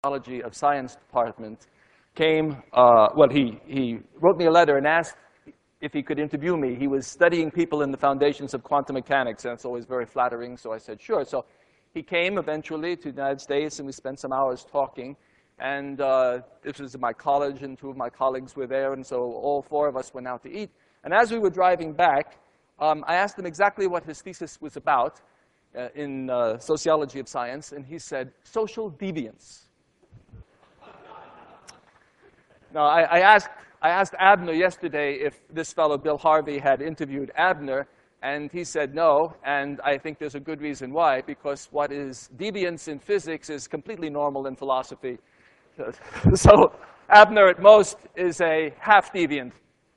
Sociology of Science department came, he wrote me a letter and asked if he could interview me. He was studying people in the foundations of quantum mechanics, and it's always very flattering, so I said, sure. So he came eventually to the United States, and we spent some hours talking. And this was at my college, and two of my colleagues were there, and so all four of us went out to eat. And as we were driving back, I asked him exactly what his thesis was about in sociology of science, and he said, social deviance. Now, I asked Abner yesterday if this fellow, Bill Harvey, had interviewed Abner, and he said no, and I think there's a good reason why, because what is deviance in physics is completely normal in philosophy. So Abner, at most, is a half-deviant.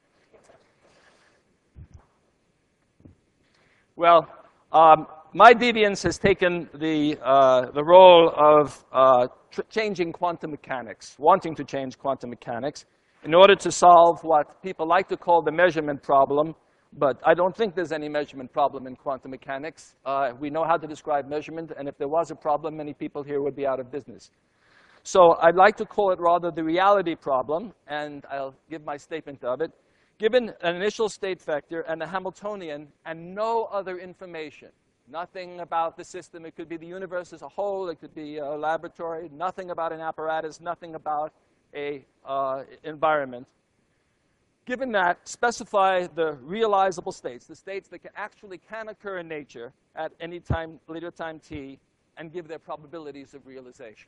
Well, my deviance has taken the role of changing quantum mechanics, wanting to change quantum mechanics, in order to solve what people like to call the measurement problem, but I don't think there's any measurement problem in quantum mechanics. We know how to describe measurement, and if there was a problem, many people here would be out of business. So I'd like to call it rather the reality problem, and I'll give my statement of it. Given an initial state vector and a Hamiltonian and no other information, nothing about the system. It could be the universe as a whole. It could be a laboratory. Nothing about an apparatus. Nothing about a environment. Given that, specify the realizable states, the states that actually can occur in nature at any time, later time t, and give their probabilities of realization.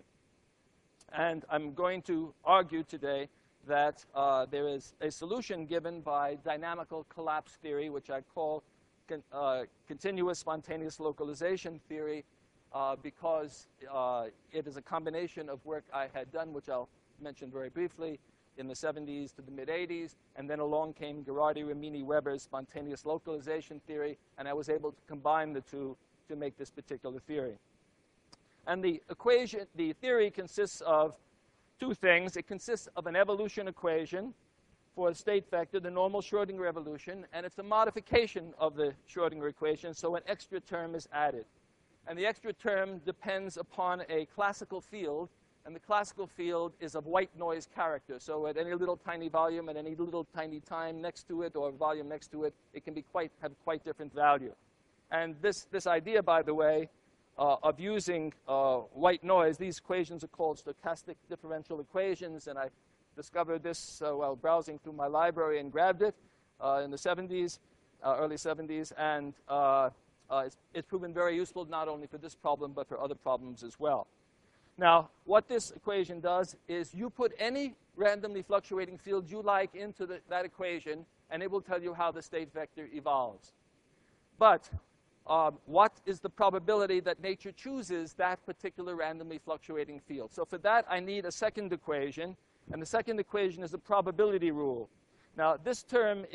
And I'm going to argue today that there is a solution given by dynamical collapse theory, which I call continuous spontaneous localization theory, because it is a combination of work I had done, which I'll mention very briefly, in the 70s to the mid-80s, and then along came Gherardi, Ramini, Weber's spontaneous localization theory, and I was able to combine the two to make this particular theory. And the theory consists of two things. It consists of an evolution equation for a state vector, the normal Schrodinger evolution, and it's a modification of the Schrodinger equation, so an extra term is added. And the extra term depends upon a classical field, and the classical field is of white noise character. So at any little tiny volume, at any little tiny time next to it, or volume next to it, it can be have quite different value. And this idea, by the way, of using white noise, these equations are called stochastic differential equations, and I discovered this while browsing through my library and grabbed it in the 70s, early 70s, and it's proven very useful not only for this problem but for other problems as well. Now, what this equation does is you put any randomly fluctuating field you like into that equation, and it will tell you how the state vector evolves. But what is the probability that nature chooses that particular randomly fluctuating field? So for that, I need a second equation, and the second equation is a probability rule. Now, this term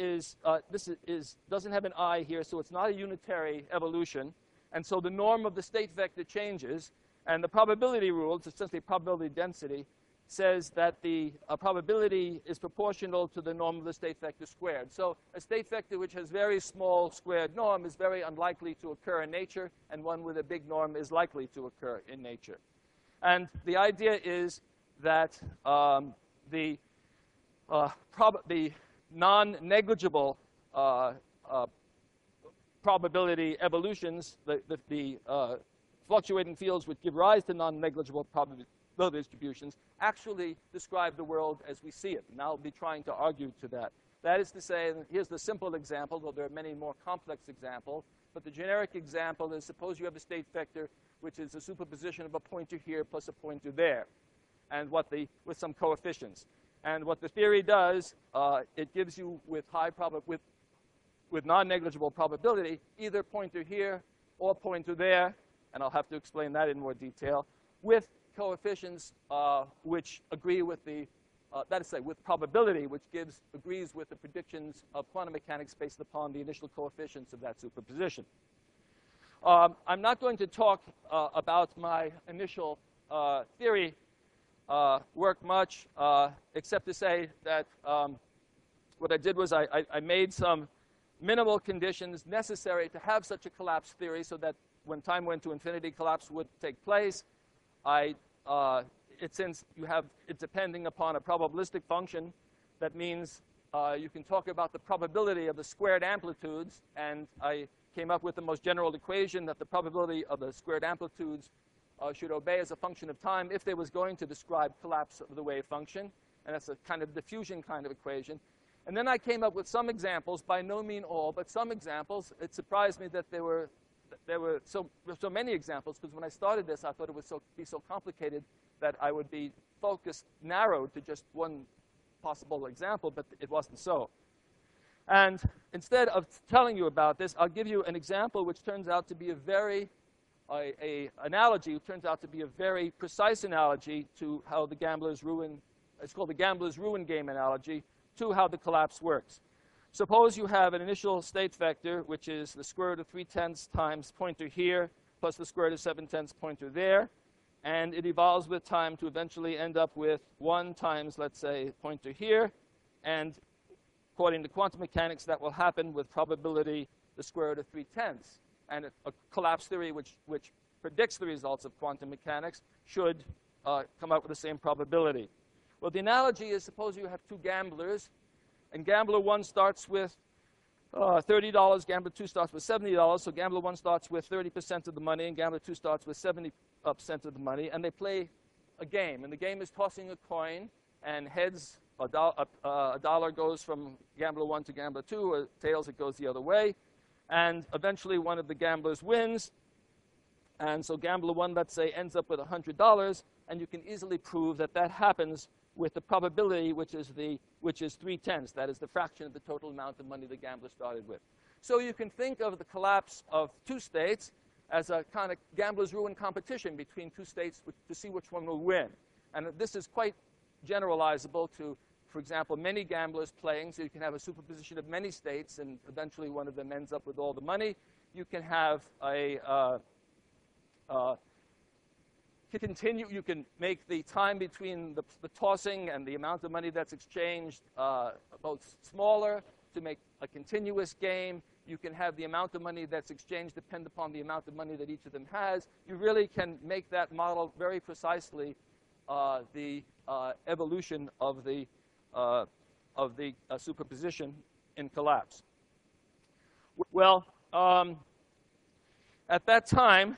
doesn't have an I here, so it's not a unitary evolution, and so the norm of the state vector changes, and the probability rule, it's essentially probability density, says that the probability is proportional to the norm of the state vector squared. So a state vector which has very small squared norm is very unlikely to occur in nature, and one with a big norm is likely to occur in nature. And the idea is that the non-negligible probability evolutions, the fluctuating fields which give rise to non-negligible probability distributions, actually describe the world as we see it. And I'll be trying to argue to that. That is to say, and here's the simple example, though there are many more complex examples, but the generic example is suppose you have a state vector which is a superposition of a pointer here plus a pointer there, and with some coefficients. And what the theory does, it gives you with non-negligible probability either pointer here or pointer there, and I'll have to explain that in more detail, with coefficients which agree with that is to say, with probability, which agrees with the predictions of quantum mechanics based upon the initial coefficients of that superposition. I'm not going to talk about my initial theory work much, except to say that what I did was I made some minimal conditions necessary to have such a collapse theory so that when time went to infinity, collapse would take place. I since you have it depending upon a probabilistic function, that means you can talk about the probability of the squared amplitudes, and I came up with the most general equation that the probability of the squared amplitudes should obey as a function of time if they was going to describe collapse of the wave function, and that's a kind of diffusion kind of equation. And then I came up with some examples, by no means all, but some examples. It surprised me that there were so many examples, because when I started this, I thought it would be so complicated that I would be focused, narrowed to just one possible example, but it wasn't so. And instead of telling you about this, I'll give you an example which turns out to be a very analogy, which turns out to be a very precise analogy to how the gambler's ruin, it's called the gambler's ruin game analogy, to how the collapse works. Suppose you have an initial state vector, which is the square root of 3/10 times pointer here, plus the square root of 7/10 pointer there, and it evolves with time to eventually end up with 1 times, let's say, pointer here, and according to quantum mechanics, that will happen with probability the square root of 3/10. And a collapse theory which predicts the results of quantum mechanics should come up with the same probability. Well, the analogy is, suppose you have two gamblers, and gambler 1 starts with $30, gambler 2 starts with $70, so gambler 1 starts with 30% of the money, and gambler 2 starts with 70% of the money, and they play a game. And the game is tossing a coin, and heads, a dollar goes from gambler 1 to gambler 2, or tails, it goes the other way. And eventually, one of the gamblers wins. And so gambler 1, let's say, ends up with $100, and you can easily prove that that happens with the probability, which is 3/10. That is the fraction of the total amount of money the gambler started with. So you can think of the collapse of two states as a kind of gambler's ruin competition between two states to see which one will win. And this is quite generalizable to, for example, many gamblers playing. So you can have a superposition of many states, and eventually one of them ends up with all the money. You can have you can make the time between the tossing and the amount of money that's exchanged both smaller to make a continuous game. You can have the amount of money that's exchanged depend upon the amount of money that each of them has. You really can make that model very precisely the evolution of the superposition in collapse. Well, at that time,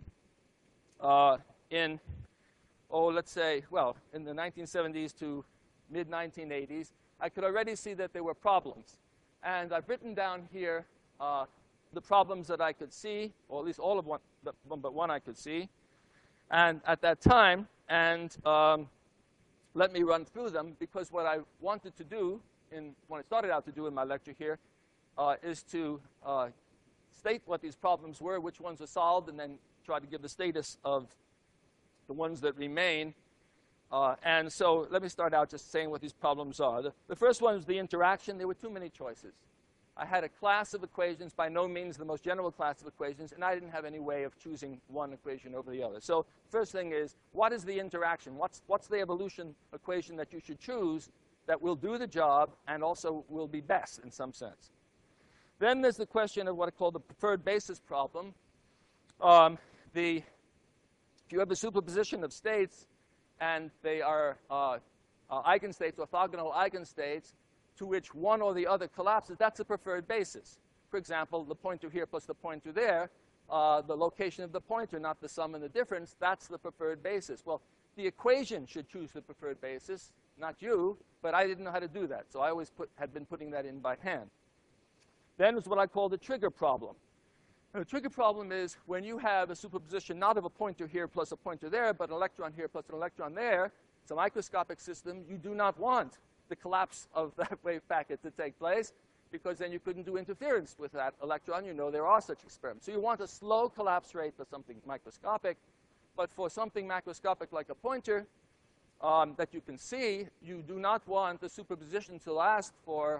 let's say, well, in the 1970s to mid-1980s, I could already see that there were problems. And I've written down here the problems that I could see, or at least all of one, but one I could see. And at that time, and let me run through them, because what I wanted to do, when I started out to do in my lecture here, is to state what these problems were, which ones are solved, and then try to give the status of the ones that remain. And so let me start out just saying what these problems are. The first one is the interaction. There were too many choices. I had a class of equations, by no means the most general class of equations, and I didn't have any way of choosing one equation over the other. So first thing is, what is the interaction? What's the evolution equation that you should choose that will do the job and also will be best in some sense? Then there's the question of what I call the preferred basis problem. If you have a superposition of states, and they are eigenstates, orthogonal eigenstates, to which one or the other collapses, that's a preferred basis. For example, the pointer here plus the pointer there, the location of the pointer, not the sum and the difference, that's the preferred basis. Well, the equation should choose the preferred basis, not you, but I didn't know how to do that. So I always had been putting that in by hand. Then is what I call the trigger problem. And the trigger problem is when you have a superposition not of a pointer here plus a pointer there, but an electron here plus an electron there, it's a microscopic system, you do not want the collapse of that wave packet to take place, because then you couldn't do interference with that electron. You know there are such experiments. So you want a slow collapse rate for something microscopic, but for something macroscopic like a pointer that you can see, you do not want the superposition to last for,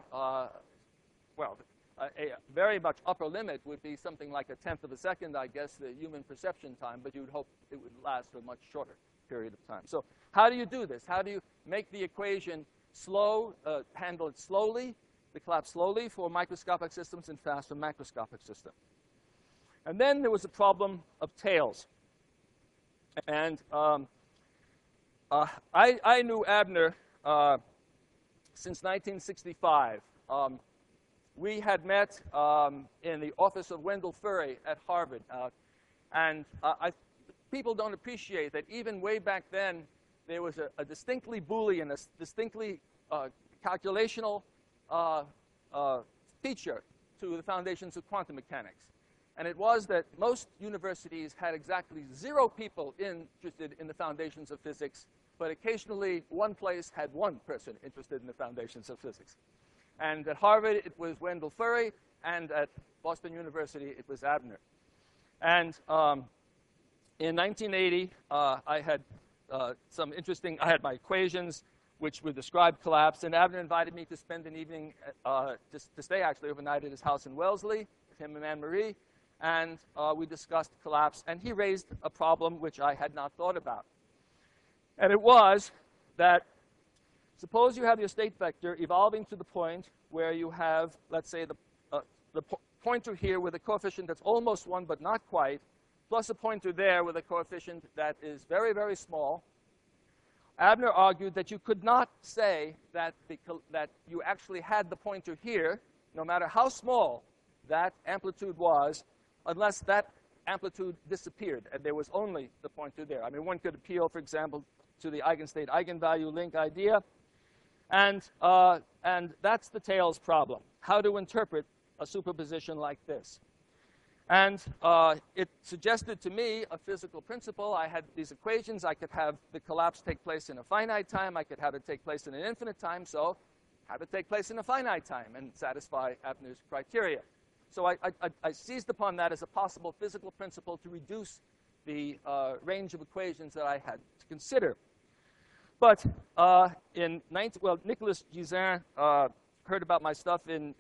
a very much upper limit would be something like 1/10 of a second, I guess, the human perception time, but you would hope it would last for a much shorter period of time. So how do you do this? How do you make the equation slow, handle it slowly, the collapse slowly for microscopic systems and fast for macroscopic systems? And then there was a problem of tails. And I knew Abner since 1965. We had met in the office of Wendell Furry at Harvard. And people don't appreciate that even way back then, there was a distinctly Boolean, a distinctly calculational feature to the foundations of quantum mechanics. And it was that most universities had exactly 0 people interested in the foundations of physics, but occasionally one place had 1 person interested in the foundations of physics. And at Harvard, it was Wendell Furry, and at Boston University, it was Abner. And in 1980, I had I had my equations, which would describe collapse, and Abner invited me to spend an evening, to stay actually overnight at his house in Wellesley, with him and Anne-Marie, and we discussed collapse, and he raised a problem which I had not thought about. And it was that suppose you have your state vector evolving to the point where you have, let's say, the pointer here with a coefficient that's almost 1 but not quite, plus a pointer there with a coefficient that is very, very small. Abner argued that you could not say that you actually had the pointer here, no matter how small that amplitude was, unless that amplitude disappeared and there was only the pointer there. I mean, one could appeal, for example, to the eigenstate eigenvalue link idea. And that's the tails problem, how to interpret a superposition like this. And it suggested to me a physical principle. I had these equations. I could have the collapse take place in a finite time. I could have it take place in an infinite time. So have it take place in a finite time and satisfy Abner's criteria. So I seized upon that as a possible physical principle to reduce the range of equations that I had to consider. But Nicolas Gisin heard about my stuff in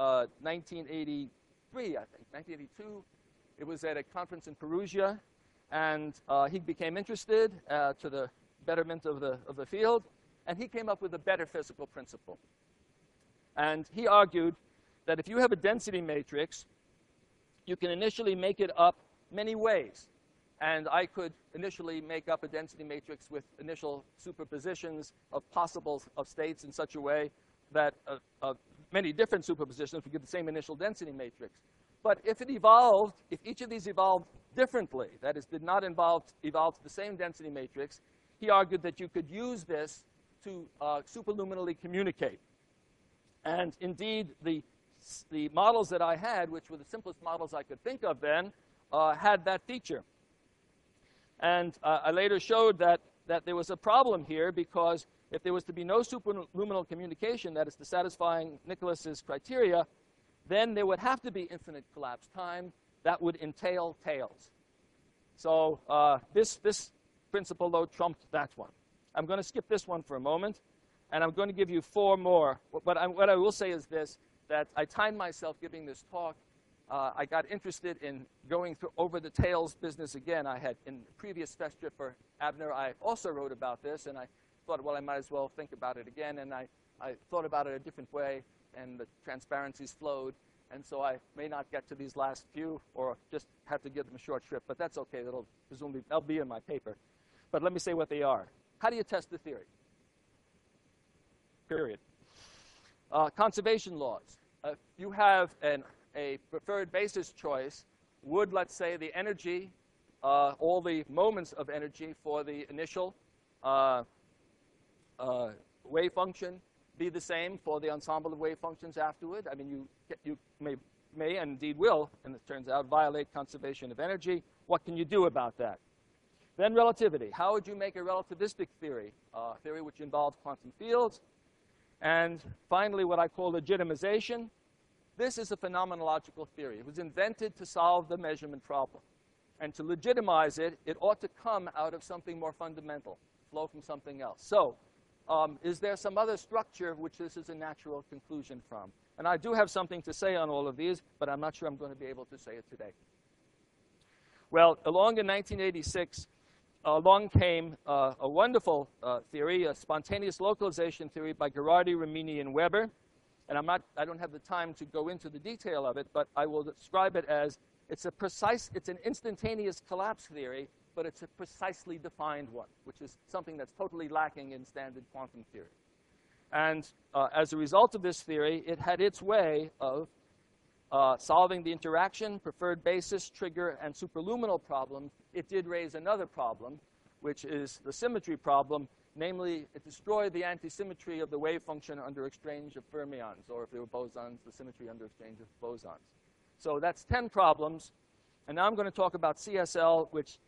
1983, I think, 1982. It was at a conference in Perugia, and he became interested to the betterment of the field, and he came up with a better physical principle. And he argued that if you have a density matrix, you can initially make it up many ways. And I could initially make up a density matrix with initial superpositions of possibles of states in such a way that many different superpositions would give the same initial density matrix. But if it evolved, if each of these evolved differently, that is, did not evolve to the same density matrix, he argued that you could use this to superluminally communicate. And indeed, the models that I had, which were the simplest models I could think of then, had that feature. And I later showed that there was a problem here, because if there was to be no superluminal communication, that is to satisfying Nicolas's criteria, then there would have to be infinite collapse time. That would entail tails. So this principle, though, trumped that one. I'm going to skip this one for a moment, and I'm going to give you 4 more. What I will say is this, that I timed myself giving this talk. I got interested in going over the tails business again. I had, in the previous fest trip for Abner, I also wrote about this, and I thought, well, I might as well think about it again. And I thought about it a different way, and the transparencies flowed. And so I may not get to these last few, or just have to give them a short trip. But that's OK. They'll be in my paper. But let me say what they are. How do you test the theory? Period. Conservation laws. You have a preferred basis choice. Would, let's say, the energy, all the moments of energy for the initial wave function be the same for the ensemble of wave functions afterward? I mean, you may and indeed will, and it turns out, violate conservation of energy. What can you do about that? Then relativity. How would you make a relativistic theory, a theory which involves quantum fields? And finally, what I call legitimization. This is a phenomenological theory. It was invented to solve the measurement problem. And to legitimize it, it ought to come out of something more fundamental, flow from something else. So is there some other structure which this is a natural conclusion from? And I do have something to say on all of these, but I'm not sure I'm going to be able to say it today. Well, along in 1986, along came a wonderful theory, a spontaneous localization theory by Gherardi, Ramini, and Weber. And I don't have the time to go into the detail of it, but I will describe it as it's an instantaneous collapse theory, but it's a precisely defined one, which is something that's totally lacking in standard quantum theory. And as a result of this theory, it had its way of solving the interaction, preferred basis, trigger, and superluminal problem. It did raise another problem, which is the symmetry problem. Namely, it destroyed the antisymmetry of the wave function under exchange of fermions, or if they were bosons, the symmetry under exchange of bosons. So that's 10 problems. And now I'm going to talk about CSL, which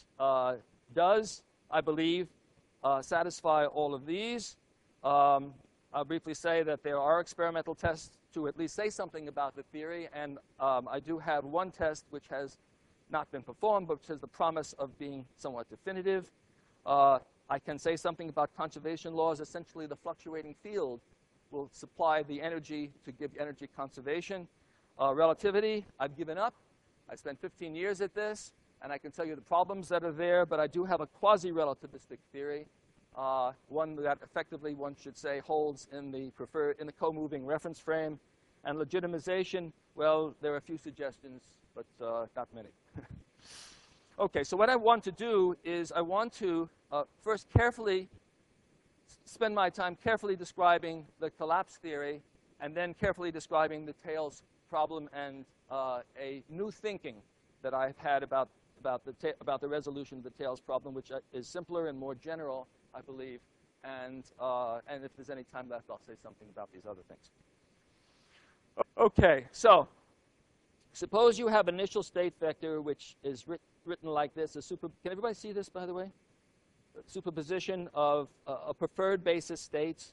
does, I believe, satisfy all of these. I'll briefly say that there are experimental tests to at least say something about the theory, and I do have one test which has not been performed, but which has the promise of being somewhat definitive. I can say something about conservation laws. Essentially, the fluctuating field will supply the energy to give energy conservation. Relativity, I've given up. I spent 15 years at this, and I can tell you the problems that are there, but I do have a quasi-relativistic theory, one that effectively, one should say, holds in the co-moving reference frame. And legitimization, well, there are a few suggestions, but not many. Okay, so what I want to do is I want to first carefully spend my time carefully describing the collapse theory, and then carefully describing the tails problem and a new thinking that I've had about the resolution of the tails problem, which is simpler and more general, I believe. And if there's any time left, I'll say something about these other things. Okay, so suppose you have initial state vector, which is written like this. Can everybody see this, by the way? Superposition of a preferred basis states.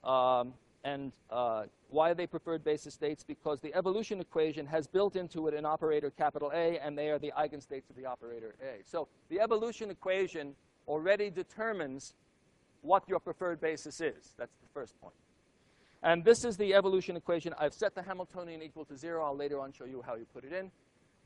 And why are they preferred basis states? Because the evolution equation has built into it an operator capital A, and they are the eigenstates of the operator A. So the evolution equation already determines what your preferred basis is. That's the first point. And this is the evolution equation. I've set the Hamiltonian equal to 0. I'll later on show you how you put it in.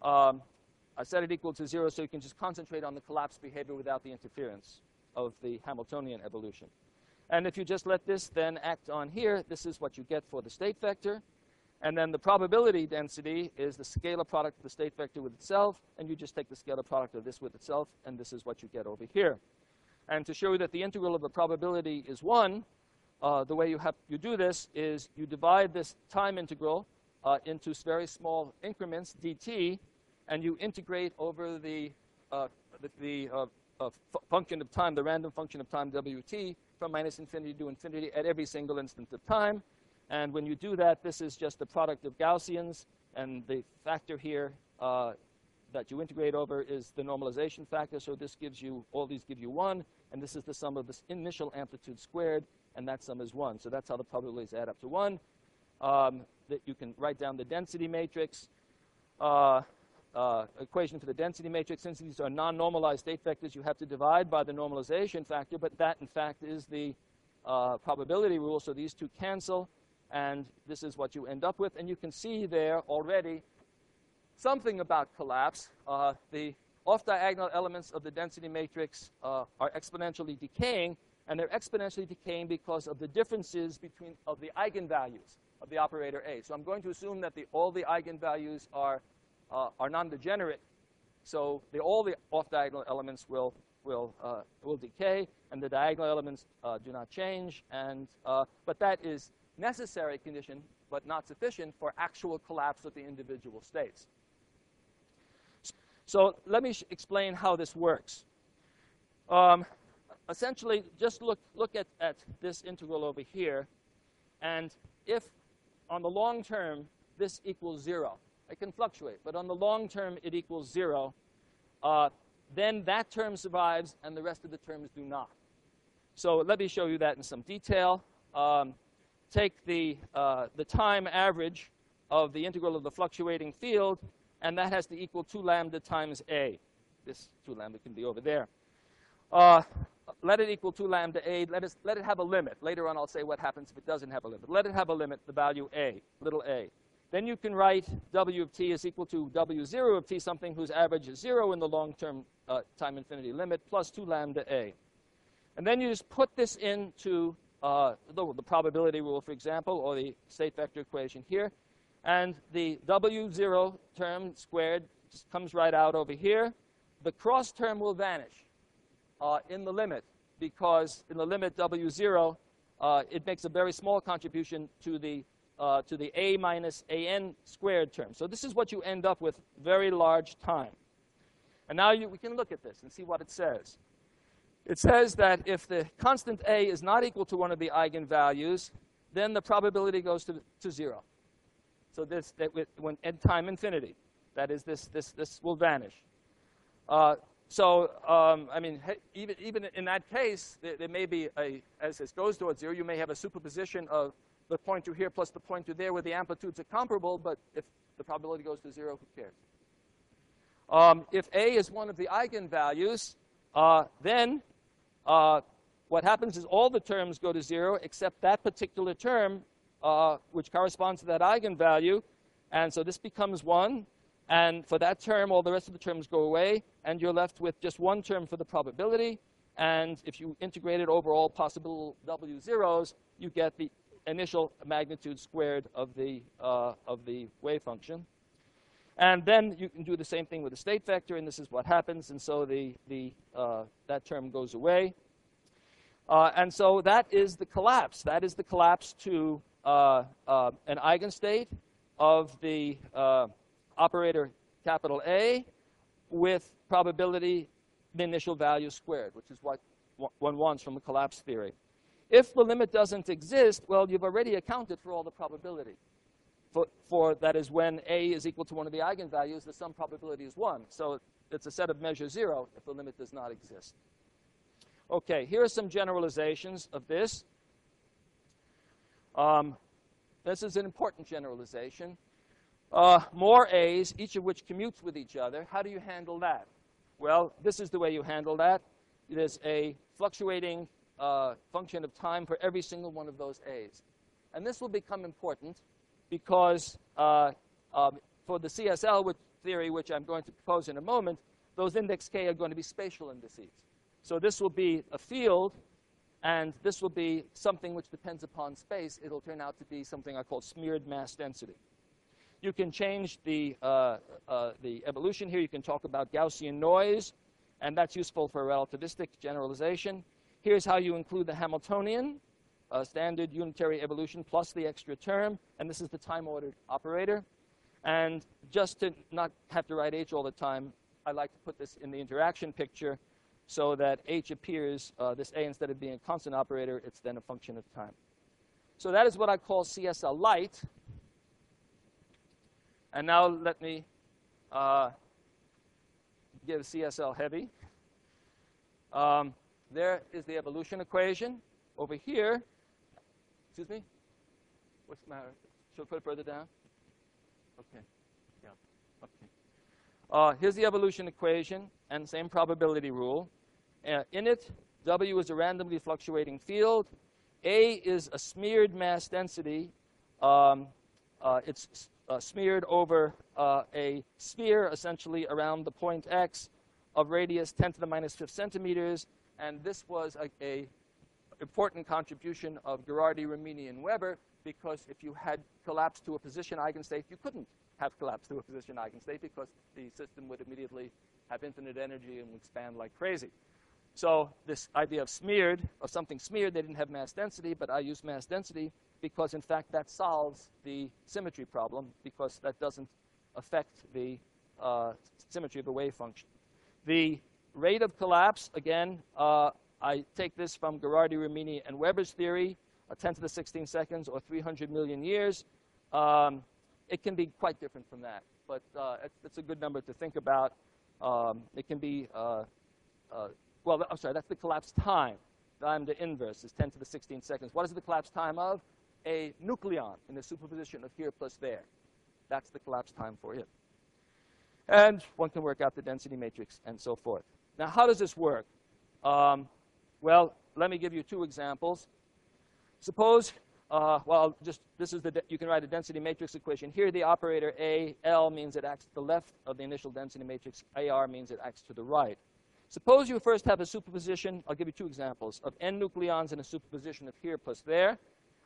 I set it equal to 0 so you can just concentrate on the collapse behavior without the interference of the Hamiltonian evolution. And if you just let this then act on here, this is what you get for the state vector. And then the probability density is the scalar product of the state vector with itself, and you just take the scalar product of this with itself, and this is what you get over here. And to show you that the integral of the probability is 1, the way you do this is you divide this time integral into very small increments, dt, and you integrate over the function of time, the random function of time, wt, from minus infinity to infinity at every single instant of time. And when you do that, this is just the product of Gaussians, and the factor here that you integrate over is the normalization factor. So this gives you, all these give you 1, and this is the sum of this initial amplitude squared, and that sum is 1. So that's how the probabilities add up to 1. That you can write down the density matrix, equation for the density matrix. Since these are non-normalized state vectors, you have to divide by the normalization factor, but that, in fact, is the probability rule. So these two cancel, and this is what you end up with. And you can see there already something about collapse. The off-diagonal elements of the density matrix are exponentially decaying, and they're exponentially decaying because of the differences of the eigenvalues of the operator A. So I'm going to assume that all the eigenvalues are non-degenerate. So all the off-diagonal elements will decay, and the diagonal elements do not change. But that is necessary condition, but not sufficient for actual collapse of the individual states. So let me explain how this works. Essentially, just look at this integral over here, and if on the long term this equals 0, it can fluctuate, but on the long term it equals 0, then that term survives and the rest of the terms do not. So let me show you that in some detail. Take the time average of the integral of the fluctuating field, and that has to equal 2 lambda times a. This 2 lambda can be over there. Let it equal 2 lambda a. Let it have a limit. Later on I'll say what happens if it doesn't have a limit. Let it have a limit, the value a, little a. Then you can write w of t is equal to w0 of t, something whose average is 0 in the long-term time infinity limit, plus 2 lambda a. And then you just put this into the probability rule, for example, or the state vector equation here. And the w0 term squared just comes right out over here. the cross term will vanish in the limit, because in the limit W0, it makes a very small contribution to the a minus an squared term. So this is what you end up with, very large time. And now we can look at this and see what it says. It says that if the constant a is not equal to one of the eigenvalues, then the probability goes to 0. So when at time infinity, that is, this will vanish. I mean, even in that case, there may be as this goes towards 0, you may have a superposition of the pointer here plus the pointer there where the amplitudes are comparable, but if the probability goes to 0, who cares? If a is one of the eigenvalues, then what happens is all the terms go to 0 except that particular term, which corresponds to that eigenvalue. And so this becomes 1. And for that term, all the rest of the terms go away, and you're left with just one term for the probability. And if you integrate it over all possible W0s, you get the initial magnitude squared of the wave function. And then you can do the same thing with the state vector, and this is what happens. And so that term goes away. And so that is the collapse. That is the collapse to an eigenstate of the operator capital A with probability the initial value squared, which is what one wants from a collapse theory. If the limit doesn't exist, well, you've already accounted for all the probability. For that is, when A is equal to one of the eigenvalues, the sum probability is 1. So it's a set of measure 0 if the limit does not exist. OK, here are some generalizations of this. This is an important generalization. More A's, each of which commutes with each other. How do you handle that? Well, this is the way you handle that. There's a fluctuating function of time for every single one of those A's. And this will become important because for the CSL theory, which I'm going to propose in a moment, those index k are going to be spatial indices. So this will be a field, and this will be something which depends upon space. It'll turn out to be something I call smeared mass density. You can change the evolution here. You can talk about Gaussian noise, and that's useful for relativistic generalization. Here's how you include the Hamiltonian, standard unitary evolution plus the extra term, and this is the time-ordered operator. And just to not have to write h all the time, I like to put this in the interaction picture so that h appears, this a, instead of being a constant operator, it's then a function of time. So that is what I call CSL light. And now let me give CSL heavy. There is the evolution equation. Over here, excuse me? What's the matter? Should I put it further down? OK. Yeah. OK. Here's the evolution equation and same probability rule. In it, W is a randomly fluctuating field. A is a smeared mass density. It's smeared over a sphere, essentially, around the point x of radius 10 to the minus 5 centimeters. And this was a important contribution of Gherardi, Ramini, and Weber, because if you had collapsed to a position eigenstate, you couldn't have collapsed to a position eigenstate because the system would immediately have infinite energy and expand like crazy. So this idea of smeared, of something smeared, they didn't have mass density, but I used mass density because, in fact, that solves the symmetry problem, because that doesn't affect the symmetry of the wave function. The rate of collapse, again, I take this from Gherardi, Ramini, and Weber's theory, 10 to the 16 seconds or 300 million years. It can be quite different from that, but it's a good number to think about. It can be, well, I'm sorry, that's the collapse time. The inverse is 10 to the 16 seconds. What is the collapse time of? A nucleon in the superposition of here plus there. That's the collapse time for it. And one can work out the density matrix and so forth. Now, how does this work? Well, let me give you two examples. Suppose, well, just this is you can write a density matrix equation. Here, the operator A, L means it acts to the left of the initial density matrix. AR means it acts to the right. Suppose you first have a superposition. I'll give you two examples of n nucleons in a superposition of here plus there.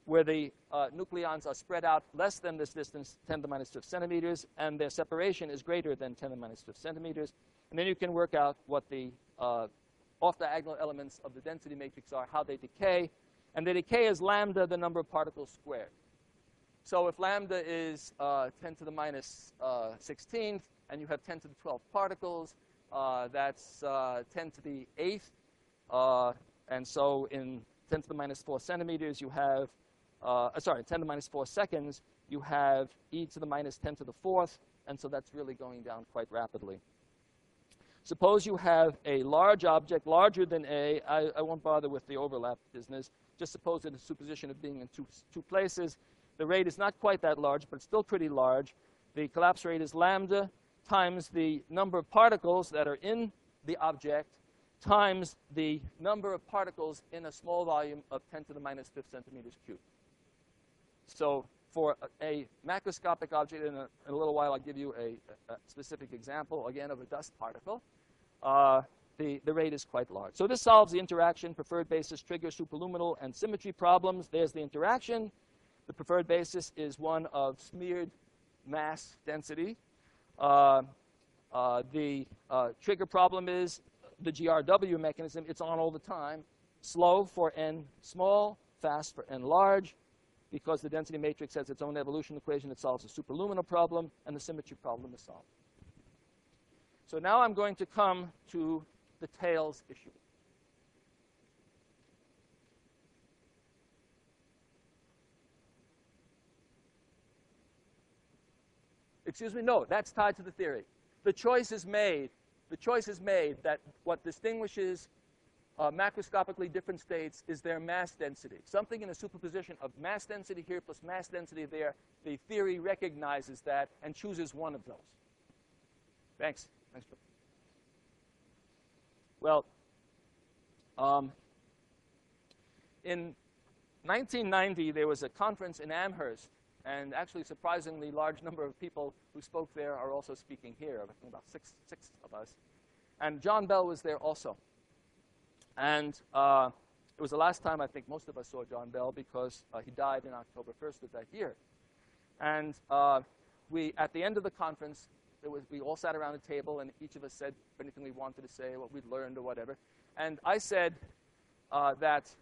where the nucleons are spread out less than this distance, 10 to the minus 5 centimeters, and their separation is greater than 10 to the minus 5 centimeters. And then you can work out what the off-diagonal elements of the density matrix are, how they decay. And they decay as lambda, the number of particles squared. So if lambda is 10 to the minus 16th, and you have 10 to the 12th particles, that's 10 to the 8th. And so in 10 to the minus 4 centimeters, you have, 10 to the minus 4 seconds, you have e to the minus 10 to the 4th. And so that's really going down quite rapidly. Suppose you have a large object, larger than A. I won't bother with the overlap business. Just suppose it's a superposition of being in two places. The rate is not quite that large, but it's still pretty large. The collapse rate is lambda times the number of particles that are in the object times the number of particles in a small volume of 10 to the minus 5 centimeters cubed. So for a macroscopic object, in a little while I'll give you a specific example, again, of a dust particle. The rate is quite large. So this solves the interaction, preferred basis, trigger, superluminal, and symmetry problems. There's the interaction. The preferred basis is one of smeared mass density. The trigger problem is the GRW mechanism. It's on all the time. Slow for n small, fast for n large. Because the density matrix has its own evolution equation, it solves the superluminal problem, and the symmetry problem is solved. So now I'm going to come to the tails issue. Excuse me, no, that's tied to the theory. The choice is made. The choice is made that what distinguishes macroscopically different states is their mass density. Something in a superposition of mass density here plus mass density there, the theory recognizes that and chooses one of those. Thanks. Thanks. Well, in 1990, there was a conference in Amherst, and actually a surprisingly large number of people who spoke there are also speaking here, I think about six of us. And John Bell was there also. And it was the last time I think most of us saw John Bell because he died in October 1st of that year. And at the end of the conference, we all sat around a table, and each of us said anything we wanted to say, what we'd learned or whatever. And I said that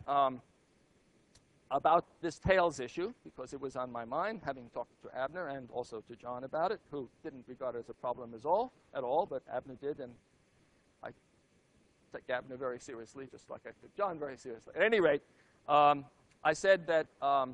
about this tails issue, because it was on my mind, having talked to Abner and also to John about it, who didn't regard it as a problem at all, but Abner did, and I took Abner very seriously, just like I took John very seriously. At any rate, I said that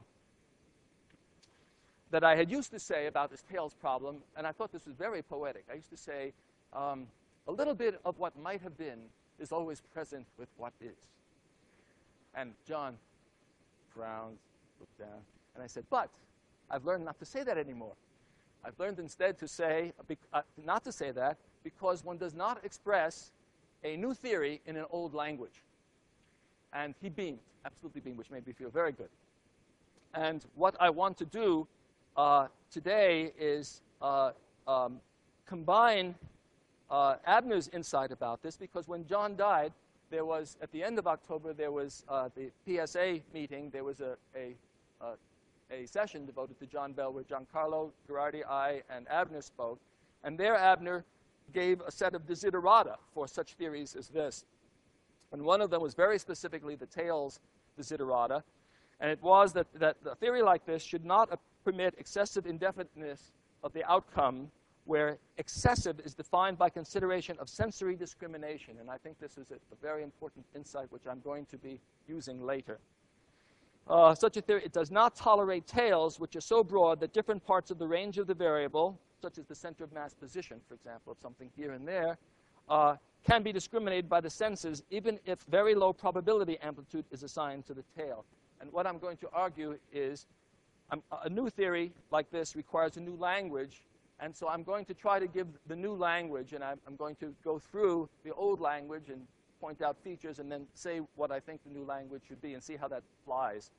that I had used to say about this tails problem, and I thought this was very poetic. I used to say, a little bit of what might have been is always present with what is. And John frowned, looked down, and I said, but I've learned not to say that anymore. I've learned instead to say, not to say that, because one does not express a new theory in an old language. And he beamed, absolutely beamed, which made me feel very good. And what I want to do today is combine Abner's insight about this, because when John died, there was, at the end of October, there was the PSA meeting. There was a session devoted to John Bell where Giancarlo, Gherardi, I, and Abner spoke. And there Abner gave a set of desiderata for such theories as this. And one of them was very specifically the tails desiderata. And it was that a theory like this should not permit excessive indefiniteness of the outcome, where excessive is defined by consideration of sensory discrimination. And I think this is a very important insight, which I'm going to be using later. Such a theory, it does not tolerate tails which are so broad that different parts of the range of the variable, such as the center of mass position, for example, of something here and there, can be discriminated by the senses, even if very low probability amplitude is assigned to the tail. And what I'm going to argue is a new theory like this requires a new language. And so I'm going to try to give the new language, and I'm going to go through the old language and point out features and then say what I think the new language should be and see how that flies.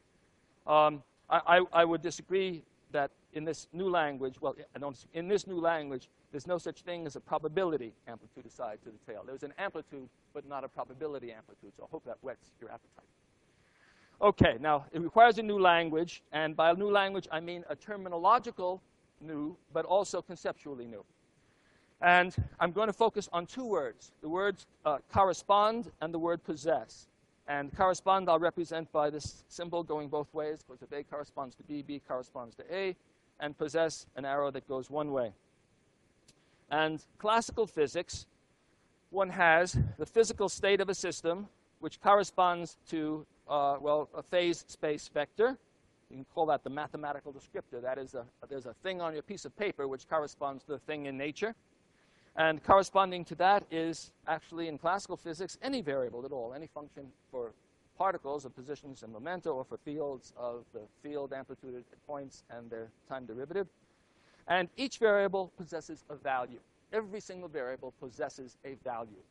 I would disagree that in this new language, well, in this new language, there's no such thing as a probability amplitude assigned to the tail. There's an amplitude, but not a probability amplitude. So I hope that whets your appetite. Okay, now it requires a new language, and by a new language I mean a terminological new, but also conceptually new. And I'm going to focus on two words, the words correspond and the word possess. And correspond I'll represent by this symbol going both ways, because if A corresponds to B, B corresponds to A, and possess an arrow that goes one way. And classical physics, one has the physical state of a system, which corresponds to, well, a phase space vector. You can call that the mathematical descriptor. That is, there's a thing on your piece of paper which corresponds to the thing in nature. And corresponding to that is actually, in classical physics, any variable at all, any function for particles of positions and momenta, or for fields of the field amplitude at points and their time derivative. And each variable possesses a value. Every single variable possesses a value.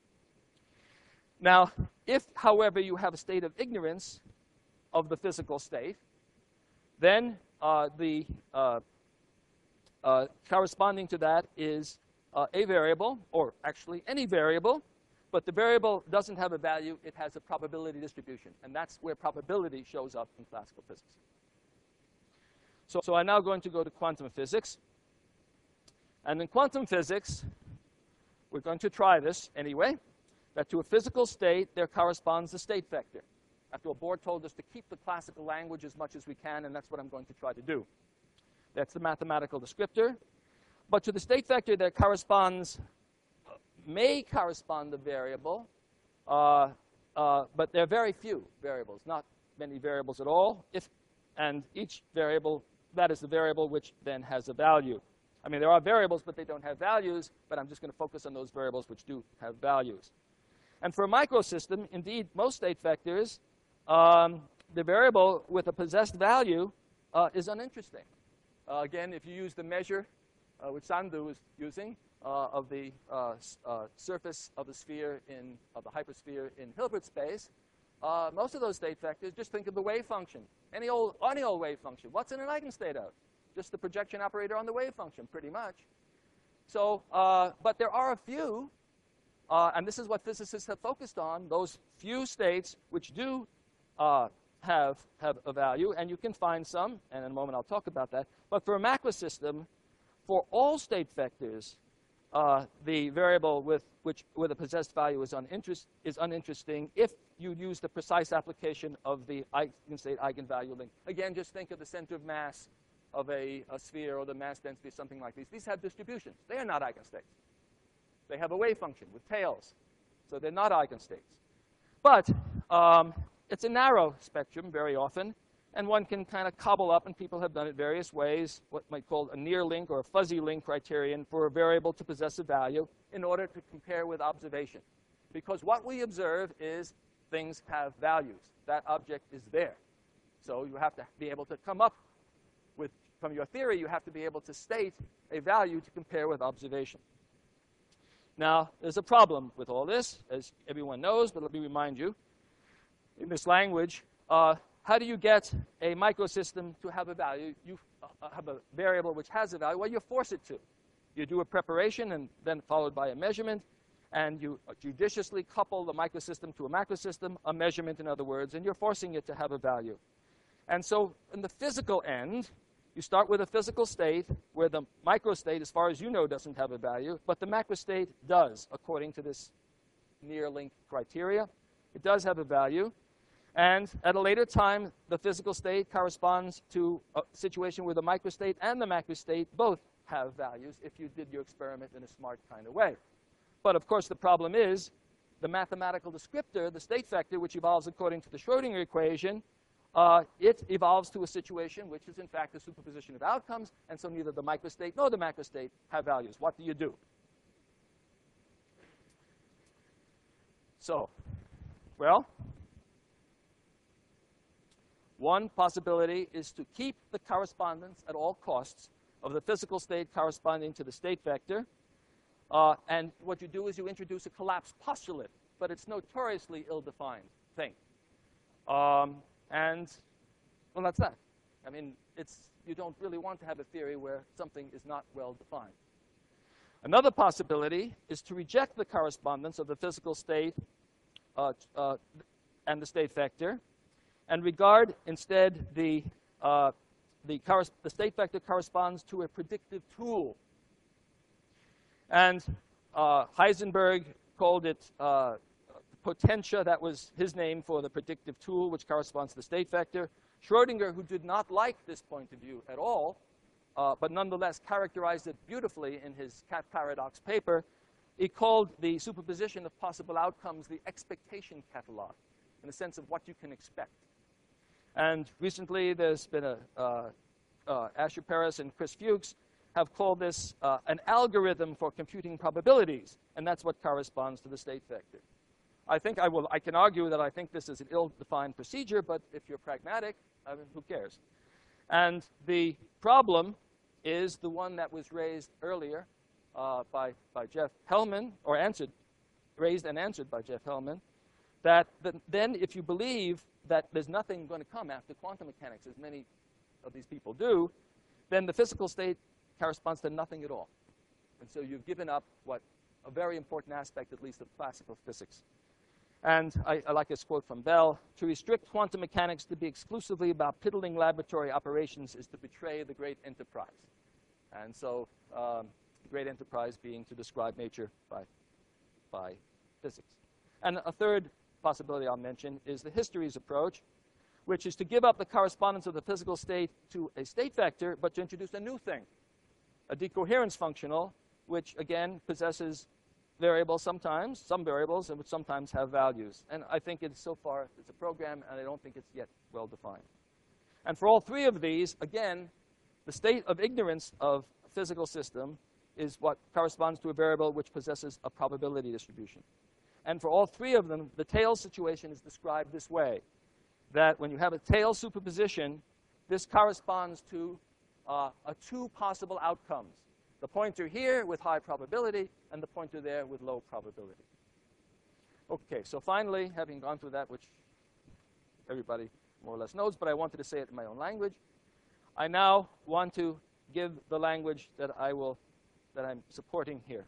Now, if, however, you have a state of ignorance of the physical state, then corresponding to that is a variable, or actually any variable, but the variable doesn't have a value, it has a probability distribution. And that's where probability shows up in classical physics. So I'm now going to go to quantum physics. And in quantum physics, we're going to try this anyway, that to a physical state, there corresponds a state vector. After all, Bohr told us to keep the classical language as much as we can, and that's what I'm going to try to do. That's the mathematical descriptor. But to the state vector, there corresponds, may correspond a variable, but there are very few variables, not many variables at all. And each variable, that is the variable which then has a value. I mean, there are variables, but they don't have values, but I'm just going to focus on those variables which do have values. And for a microsystem, indeed, most state vectors, the variable with a possessed value is uninteresting. Again, if you use the measure which Sandu is using of the surface of the sphere of the hypersphere in Hilbert space, most of those state vectors, just think of the wave function. Any old wave function. What's in an eigenstate of? Just the projection operator on the wave function, pretty much. So, but there are a few, and this is what physicists have focused on, those few states which do have a value, and you can find some, and in a moment I'll talk about that. But for a macrosystem, for all state vectors, the variable with a possessed value is uninteresting if you use the precise application of the eigenstate eigenvalue link. Again, just think of the center of mass of a sphere or the mass density, something like these. These have distributions. They are not eigenstates. They have a wave function with tails. So they're not eigenstates. But it's a narrow spectrum very often, and one can kind of cobble up, and people have done it various ways, what might be called a near link or a fuzzy link criterion for a variable to possess a value in order to compare with observation. Because what we observe is things have values. That object is there. So you have to be able to come up with, from your theory, you have to be able to state a value to compare with observation. Now, there's a problem with all this, as everyone knows, but let me remind you. In this language, how do you get a microsystem to have a value? You have a variable which has a value. Well, you force it to. You do a preparation and then followed by a measurement, and you judiciously couple the microsystem to a macrosystem, a measurement in other words, and you're forcing it to have a value. And so in the physical end, you start with a physical state where the microstate, as far as you know, doesn't have a value, but the macrostate does, according to this near link criteria. It does have a value. And at a later time, the physical state corresponds to a situation where the microstate and the macrostate both have values if you did your experiment in a smart kind of way. But of course, the problem is the mathematical descriptor, the state vector, which evolves according to the Schrodinger equation, it evolves to a situation which is in fact a superposition of outcomes, and so neither the microstate nor the macrostate have values. What do you do? So, well, one possibility is to keep the correspondence at all costs of the physical state corresponding to the state vector. And what you do is you introduce a collapse postulate, but it's notoriously ill-defined thing. And, well, that's that. I mean, you don't really want to have a theory where something is not well-defined. Another possibility is to reject the correspondence of the physical state and the state vector, and regard instead the state vector corresponds to a predictive tool. And Heisenberg called it potentia. That was his name for the predictive tool, which corresponds to the state vector. Schrödinger, who did not like this point of view at all, but nonetheless characterized it beautifully in his cat paradox paper, he called the superposition of possible outcomes the expectation catalog, in the sense of what you can expect. And recently, there's been Asher Paris and Chris Fuchs have called this an algorithm for computing probabilities, and that's what corresponds to the state vector. I can argue that I think this is an ill-defined procedure, but if you're pragmatic, who cares? And the problem is the one that was raised earlier by Jeff Hellman, or raised and answered by Jeff Hellman, that then if you believe that there's nothing going to come after quantum mechanics, as many of these people do, then the physical state corresponds to nothing at all. And so you've given up a very important aspect, at least, of classical physics. And I like this quote from Bell: "To restrict quantum mechanics to be exclusively about piddling laboratory operations is to betray the great enterprise." And so the great enterprise being to describe nature by physics. And a third possibility I'll mention is the histories approach, which is to give up the correspondence of the physical state to a state vector, but to introduce a new thing, a decoherence functional, which, again, possesses variables sometimes, some variables, and which sometimes have values. And I think so far it's a program, and I don't think it's yet well defined. And for all three of these, again, the state of ignorance of a physical system is what corresponds to a variable which possesses a probability distribution. And for all three of them, the tail situation is described this way, that when you have a tail superposition, this corresponds to two possible outcomes: the pointer here with high probability and the pointer there with low probability. Okay, so finally, having gone through that, which everybody more or less knows, but I wanted to say it in my own language, I now want to give the language that I'm supporting here.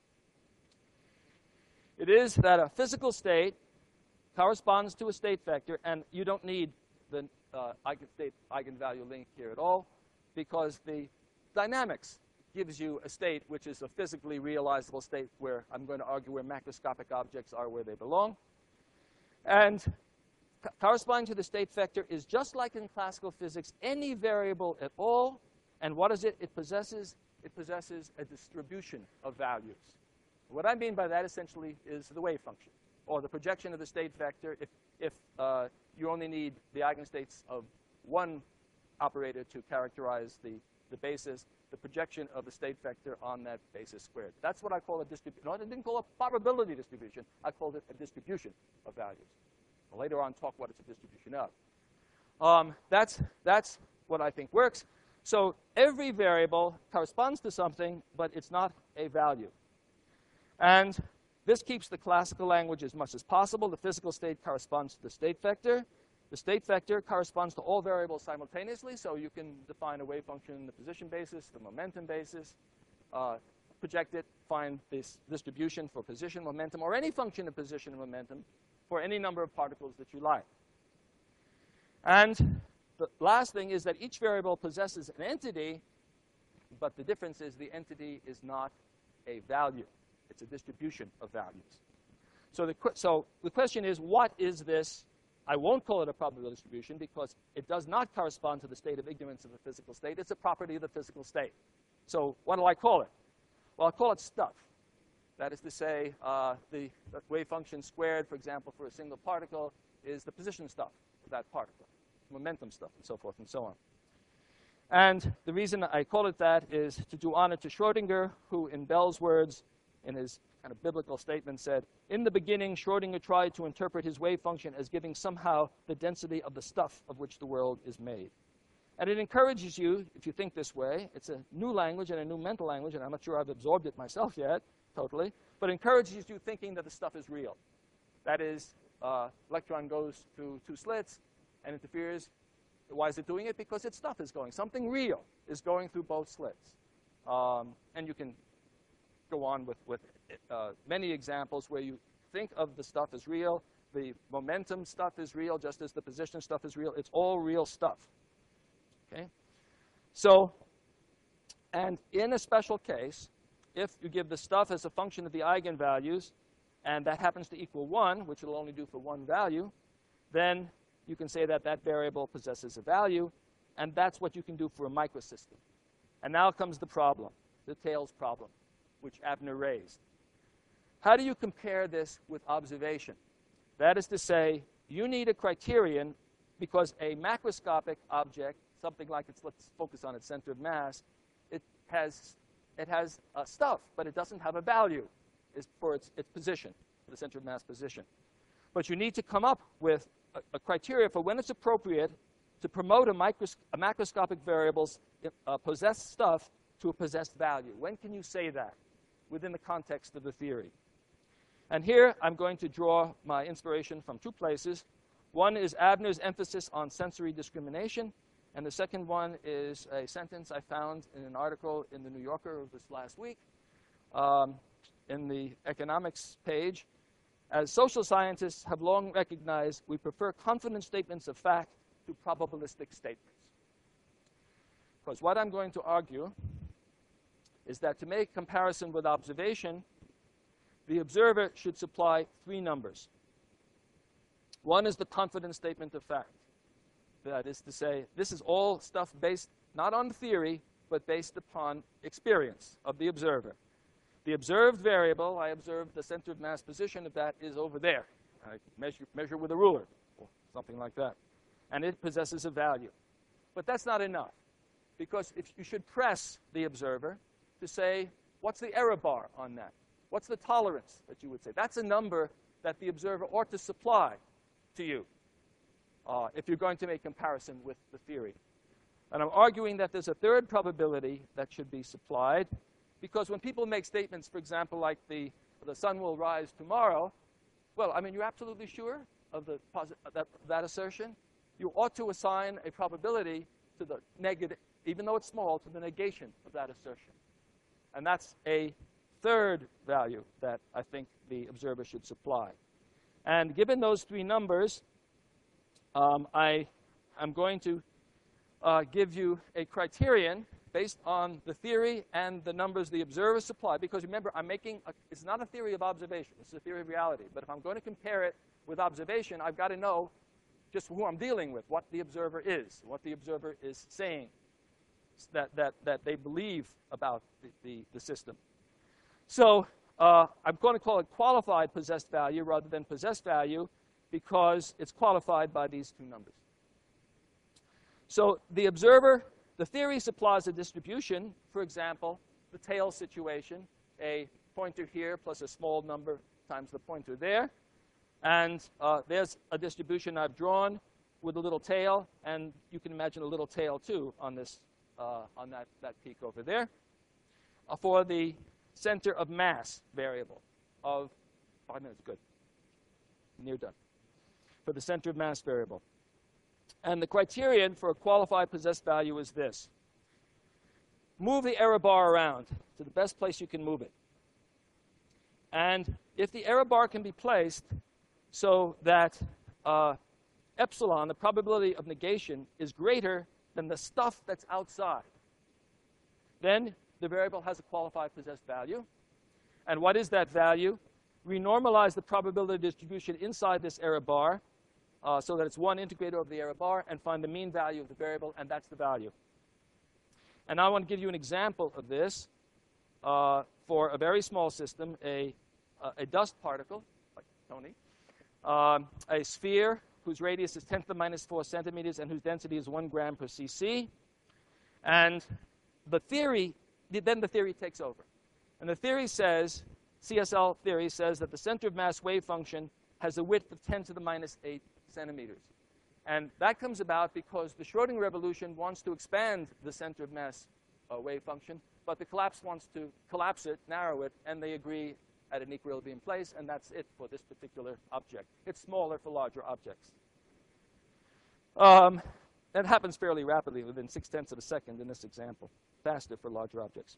It is that a physical state corresponds to a state vector, and you don't need the eigenstate eigenvalue link here at all, because the dynamics gives you a state which is a physically realizable state where I'm going to argue where macroscopic objects are where they belong. And corresponding to the state vector is, just like in classical physics, any variable at all. And what is it? It possesses a distribution of values. What I mean by that essentially is the wave function, or the projection of the state vector if you only need the eigenstates of one operator to characterize the basis, the projection of the state vector on that basis squared. That's what I call a distribution. No, I didn't call it a probability distribution. I called it a distribution of values. I'll later on talk what it's a distribution of. That's what I think works. So every variable corresponds to something, but it's not a value. And this keeps the classical language as much as possible. The physical state corresponds to the state vector. The state vector corresponds to all variables simultaneously, so you can define a wave function in the position basis, the momentum basis, project it, find this distribution for position, momentum, or any function of position and momentum for any number of particles that you like. And the last thing is that each variable possesses an entity, but the difference is the entity is not a value. It's a distribution of values. So the question is, what is this? I won't call it a probability distribution because it does not correspond to the state of ignorance of the physical state. It's a property of the physical state. So what do I call it? Well, I'll call it stuff. That is to say, the wave function squared, for example, for a single particle is the position stuff of that particle, momentum stuff, and so forth and so on. And the reason I call it that is to do honor to Schrödinger, who, in Bell's words, in his kind of biblical statement, said, "In the beginning, Schrödinger tried to interpret his wave function as giving somehow the density of the stuff of which the world is made." And it encourages you, if you think this way, it's a new language and a new mental language, and I'm not sure I've absorbed it myself yet, totally, but it encourages you thinking that the stuff is real. That is, electron goes through two slits and interferes. Why is it doing it? Because its stuff is going. Something real is going through both slits. And you can go on with many examples where you think of the stuff as real, the momentum stuff is real, just as the position stuff is real. It's all real stuff. Okay? So, and in a special case, if you give the stuff as a function of the eigenvalues, and that happens to equal 1, which it'll only do for one value, then you can say that that variable possesses a value, and that's what you can do for a microsystem. And now comes the problem, the tails problem, which Abner raised. How do you compare this with observation? That is to say, you need a criterion because a macroscopic object, something like let's focus on its center of mass, it has stuff, but it doesn't have a value for its position, the center of mass position. But you need to come up with a criteria for when it's appropriate to promote a macroscopic variable's possessed stuff to a possessed value. When can you say that within the context of the theory? And here I'm going to draw my inspiration from two places. One is Abner's emphasis on sensory discrimination, and the second one is a sentence I found in an article in the New Yorker this last week in the economics page. As social scientists have long recognized, we prefer confident statements of fact to probabilistic statements. Because what I'm going to argue is that to make comparison with observation, the observer should supply three numbers. One is the confident statement of fact. That is to say, this is all stuff based not on theory, but based upon experience of the observer. The observed variable, I observed the center of mass position of that is over there. I measure with a ruler, or something like that. And it possesses a value. But that's not enough, because if you should press the observer to say, what's the error bar on that? What's the tolerance that you would say? That's a number that the observer ought to supply to you if you're going to make comparison with the theory. And I'm arguing that there's a third probability that should be supplied, because when people make statements, for example, like the sun will rise tomorrow, well, I mean, you're absolutely sure of that assertion? You ought to assign a probability to the negative, even though it's small, to the negation of that assertion. And that's a third value that I think the observer should supply. And given those three numbers, I am going to give you a criterion based on the theory and the numbers the observer supply. Because remember, it's not a theory of observation. It's a theory of reality. But if I'm going to compare it with observation, I've got to know just who I'm dealing with, what the observer is, what the observer is saying that they believe about the system. So I'm going to call it qualified possessed value rather than possessed value because it's qualified by these two numbers. So the observer, the theory supplies a distribution. For example, the tail situation, a pointer here plus a small number times the pointer there. And there's a distribution I've drawn with a little tail, and you can imagine a little tail too on this, on that peak over there, for the center of mass variable of 5 minutes. Good. Near done. For the center of mass variable. And the criterion for a qualified possessed value is this. Move the error bar around to the best place you can move it. And if the error bar can be placed so that epsilon, the probability of negation, is greater than the stuff that's outside, then the variable has a qualified possessed value. And what is that value? We normalize the probability distribution inside this error bar so that it's one integrator of the error bar and find the mean value of the variable, and that's the value. And I want to give you an example of this for a very small system, a dust particle, like Tony, a sphere whose radius is 10 to the minus 4 centimeters and whose density is 1 gram per cc. And the theory, then the theory takes over. And the theory says, CSL theory says that the center of mass wave function has a width of 10 to the minus 8 centimeters. And that comes about because the Schrödinger revolution wants to expand the center of mass wave function, but the collapse wants to collapse it, narrow it, and they agree at an equilibrium place, and that's it for this particular object. It's smaller for larger objects. That happens fairly rapidly, within 0.6 of a second in this example, faster for larger objects.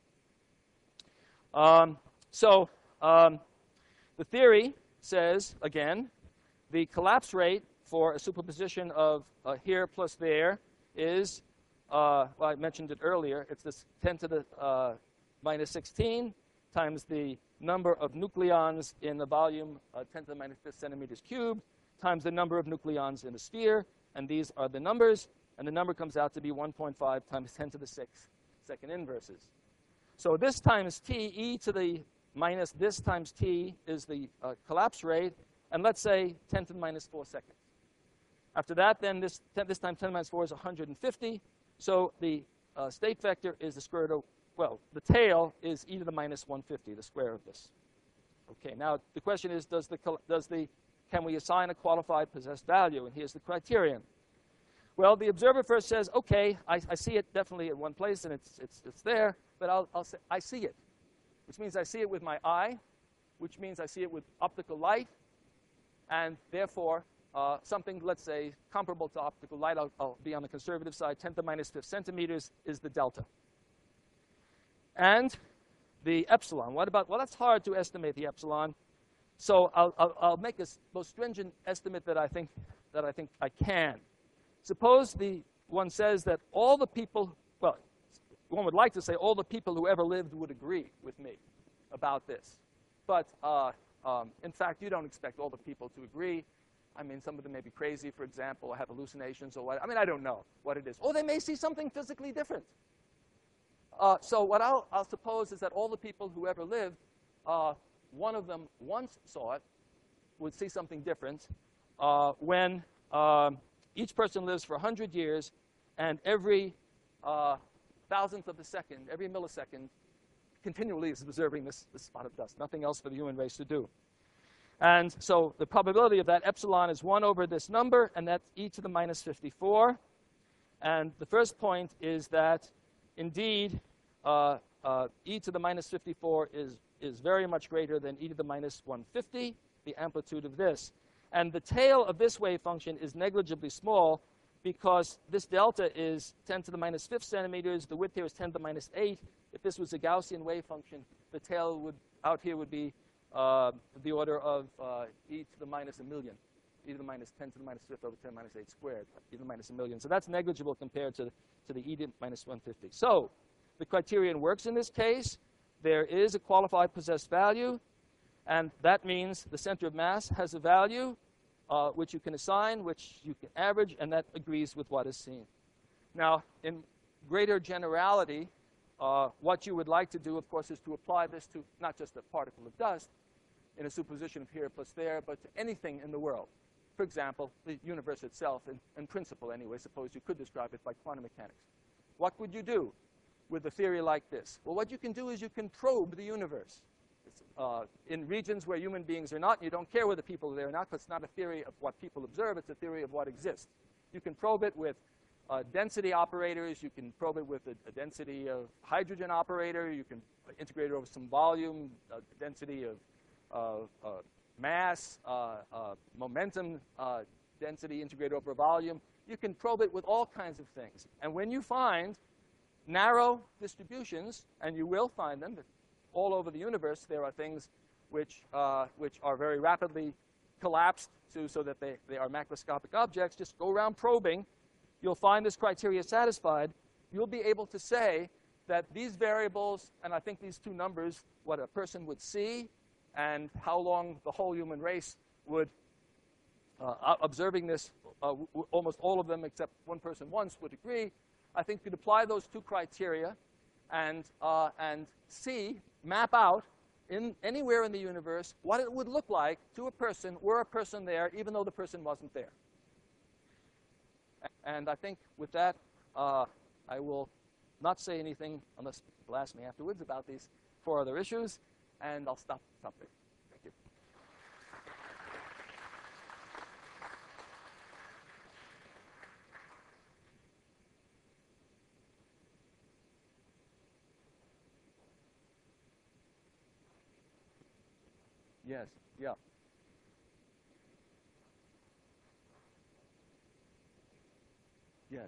The theory says, again, the collapse rate for a superposition of here plus there is, well, I mentioned it earlier, it's this 10 to the minus 16 times the number of nucleons in the volume 10 to the minus 5 centimeters cubed times the number of nucleons in the sphere, and these are the numbers, and the number comes out to be 1.5 times 10 to the 6 second inverses. So this times t, e to the minus this times t is the collapse rate, and let's say 10 to the minus 4 seconds. After that, then this time 10 to the minus 4 is 150, so the state vector is the square root of, well, the tail is e to the minus 150, the square of this. Okay, now the question is, can we assign a qualified possessed value? And here's the criterion. Well, the observer first says, okay, I see it definitely at one place, and it's there, but I'll say I see it, which means I see it with my eye, which means I see it with optical light, and therefore something, let's say, comparable to optical light, I'll be on the conservative side, 10 to the minus 5 centimeters is the delta. And the epsilon, what about, well, that's hard to estimate the epsilon, so I'll make a most stringent estimate that I think I can. Suppose one says that all the people, well, one would like to say all the people who ever lived would agree with me about this. But in fact, you don't expect all the people to agree. I mean, some of them may be crazy, for example, or have hallucinations or what. I mean, I don't know what it is. Or they may see something physically different. So what I'll suppose is that all the people who ever lived, one of them once saw it, would see something different when each person lives for 100 years, and every thousandth of a second, every millisecond, continually is observing this spot of dust. Nothing else for the human race to do. And so the probability of that epsilon is 1 over this number, and that's e to the minus 54. And the first point is that, indeed, e to the minus 54 is very much greater than e to the minus 150, the amplitude of this. And the tail of this wave function is negligibly small because this delta is 10 to the minus 5 centimeters. The width here is 10 to the minus 8. If this was a Gaussian wave function, the tail out here would be the order of e to the minus a million, e to the minus 10 to the minus 5th over 10 minus 8 squared, e to the minus a million. So that's negligible compared to the e to the minus 150. So the criterion works in this case. There is a qualified possessed value, and that means the center of mass has a value which you can assign, which you can average, and that agrees with what is seen. Now, in greater generality, what you would like to do, of course, is to apply this to not just a particle of dust in a superposition of here plus there, but to anything in the world. For example, the universe itself, in principle anyway, suppose you could describe it by quantum mechanics. What would you do with a theory like this? Well, what you can do is you can probe the universe. In regions where human beings are not, you don't care whether people are there or not, because it's not a theory of what people observe, it's a theory of what exists. You can probe it with density operators, you can probe it with a density of hydrogen operator, you can integrate it over some volume, density of mass, momentum density integrated over volume. You can probe it with all kinds of things. And when you find narrow distributions, and you will find them all over the universe, there are things which are very rapidly collapsed so that they are macroscopic objects. Just go around probing. You'll find this criteria satisfied. You'll be able to say that these variables, and I think these two numbers, what a person would see and how long the whole human race would, observing this, almost all of them except one person once would agree. I think you could apply those two criteria and see, map out anywhere in the universe what it would look like to a person were a person there, even though the person wasn't there. And I think with that, I will not say anything unless people ask me afterwards about these 4 other issues, and I'll stop there. Thank you. Yes, yeah. Yes.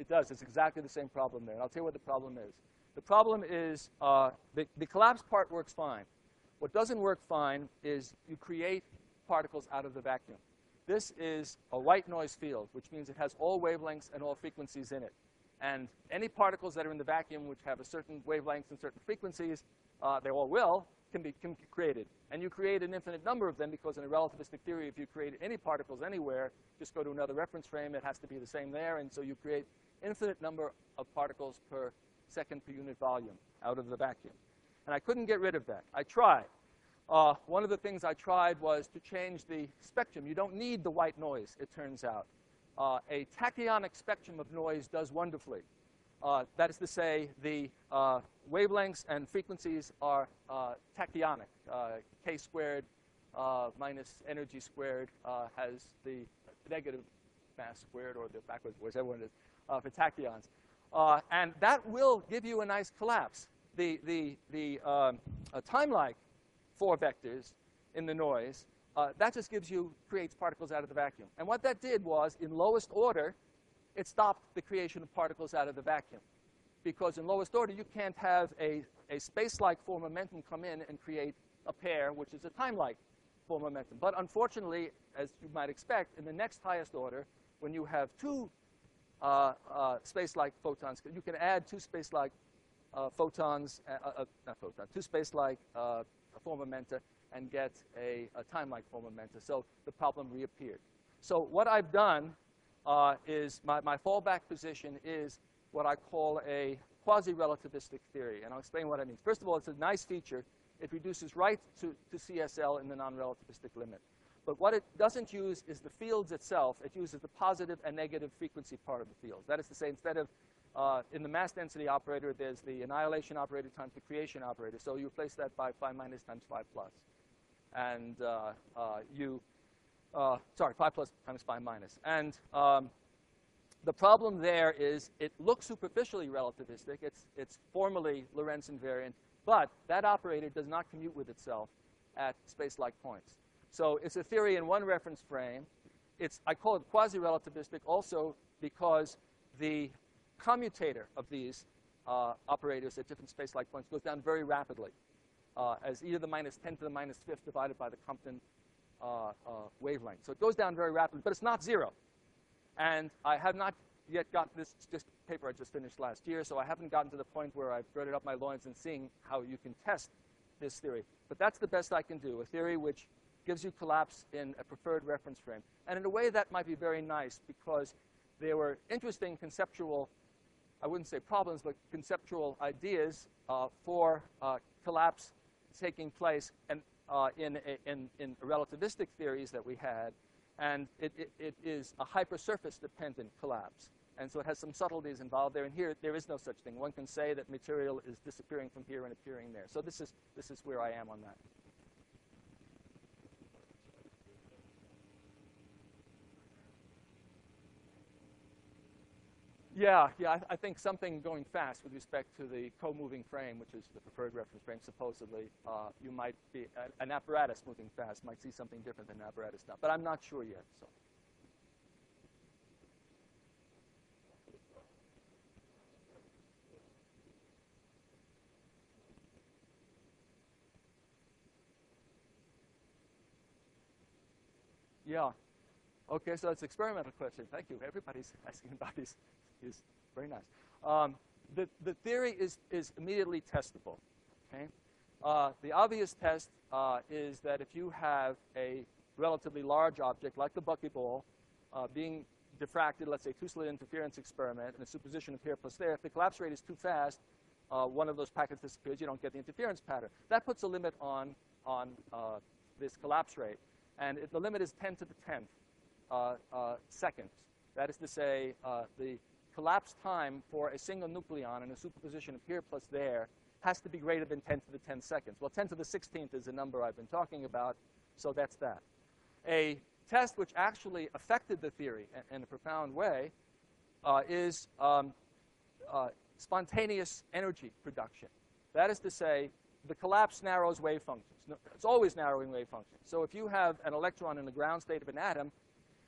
It does. It's exactly the same problem there. And I'll tell you what the problem is. The problem is the collapsed part works fine. What doesn't work fine is you create particles out of the vacuum. This is a white noise field, which means it has all wavelengths and all frequencies in it. And any particles that are in the vacuum which have a certain wavelength and certain frequencies, they all will, can be created. And you create an infinite number of them because in a relativistic theory, if you create any particles anywhere, just go to another reference frame, it has to be the same there. And so you create infinite number of particles per second per unit volume out of the vacuum. And I couldn't get rid of that. I tried. One of the things I tried was to change the spectrum. You don't need the white noise, it turns out. A tachyonic spectrum of noise does wonderfully. That is to say, the wavelengths and frequencies are tachyonic. K squared minus energy squared has the negative mass squared, or the backwards, whichever one it is, for tachyons. And that will give you a nice collapse. The time-like 4 vectors in the noise, that just creates particles out of the vacuum. And what that did was, in lowest order, it stopped the creation of particles out of the vacuum. Because in lowest order, you can't have a space-like form momentum come in and create a pair, which is a time-like form momentum. But unfortunately, as you might expect, in the next highest order, when you have 2 space-like photons, you can add 2 space-like photons, not photons, 2 space-like form momenta and get a time-like form momenta. So the problem reappeared. So what I've done is my fallback position is what I call a quasi-relativistic theory. And I'll explain what I mean. First of all, it's a nice feature. It reduces right to CSL in the non-relativistic limit. But what it doesn't use is the fields itself. It uses the positive and negative frequency part of the fields. That is to say, instead of in the mass density operator, there's the annihilation operator times the creation operator. So you replace that by phi minus times phi plus. And phi plus times phi minus. And the problem there is it looks superficially relativistic. It's formally Lorentz invariant. But that operator does not commute with itself at space-like points. So it's a theory in one reference frame. I call it quasi-relativistic also because the commutator of these operators at different space-like points goes down very rapidly as e to the minus 10 to the minus 5th divided by the Compton wavelength. So it goes down very rapidly, but it's not 0. And I have not yet got this paper I just finished last year, so I haven't gotten to the point where I've girded up my loins and seeing how you can test this theory. But that's the best I can do, a theory which gives you collapse in a preferred reference frame. And in a way, that might be very nice because there were interesting conceptual, I wouldn't say problems, but conceptual ideas for collapse taking place and in relativistic theories that we had. And it is a hypersurface-dependent collapse. And so it has some subtleties involved there. And here, there is no such thing. One can say that material is disappearing from here and appearing there. So this is where I am on that. Yeah, I think something going fast with respect to the co-moving frame, which is the preferred reference frame, supposedly. You might be, an apparatus moving fast might see something different than an apparatus now. But I'm not sure yet. So. Yeah. OK, so it's an experimental question. Thank you. Everybody's asking about these. Is very nice. The theory is immediately testable. Okay? The obvious test is that if you have a relatively large object, like the buckyball, being diffracted, let's say, 2-slit interference experiment, and a superposition of here plus there, if the collapse rate is too fast, one of those packets disappears, you don't get the interference pattern. That puts a limit on this collapse rate. And the limit is 10 to the 10th seconds. That is to say, the collapse time for a single nucleon in a superposition of here plus there has to be greater than 10 to the 10 seconds. Well, 10 to the 16th is the number I've been talking about, so that's that. A test which actually affected the theory in a profound way is spontaneous energy production. That is to say, the collapse narrows wave functions. It's always narrowing wave functions. So if you have an electron in the ground state of an atom,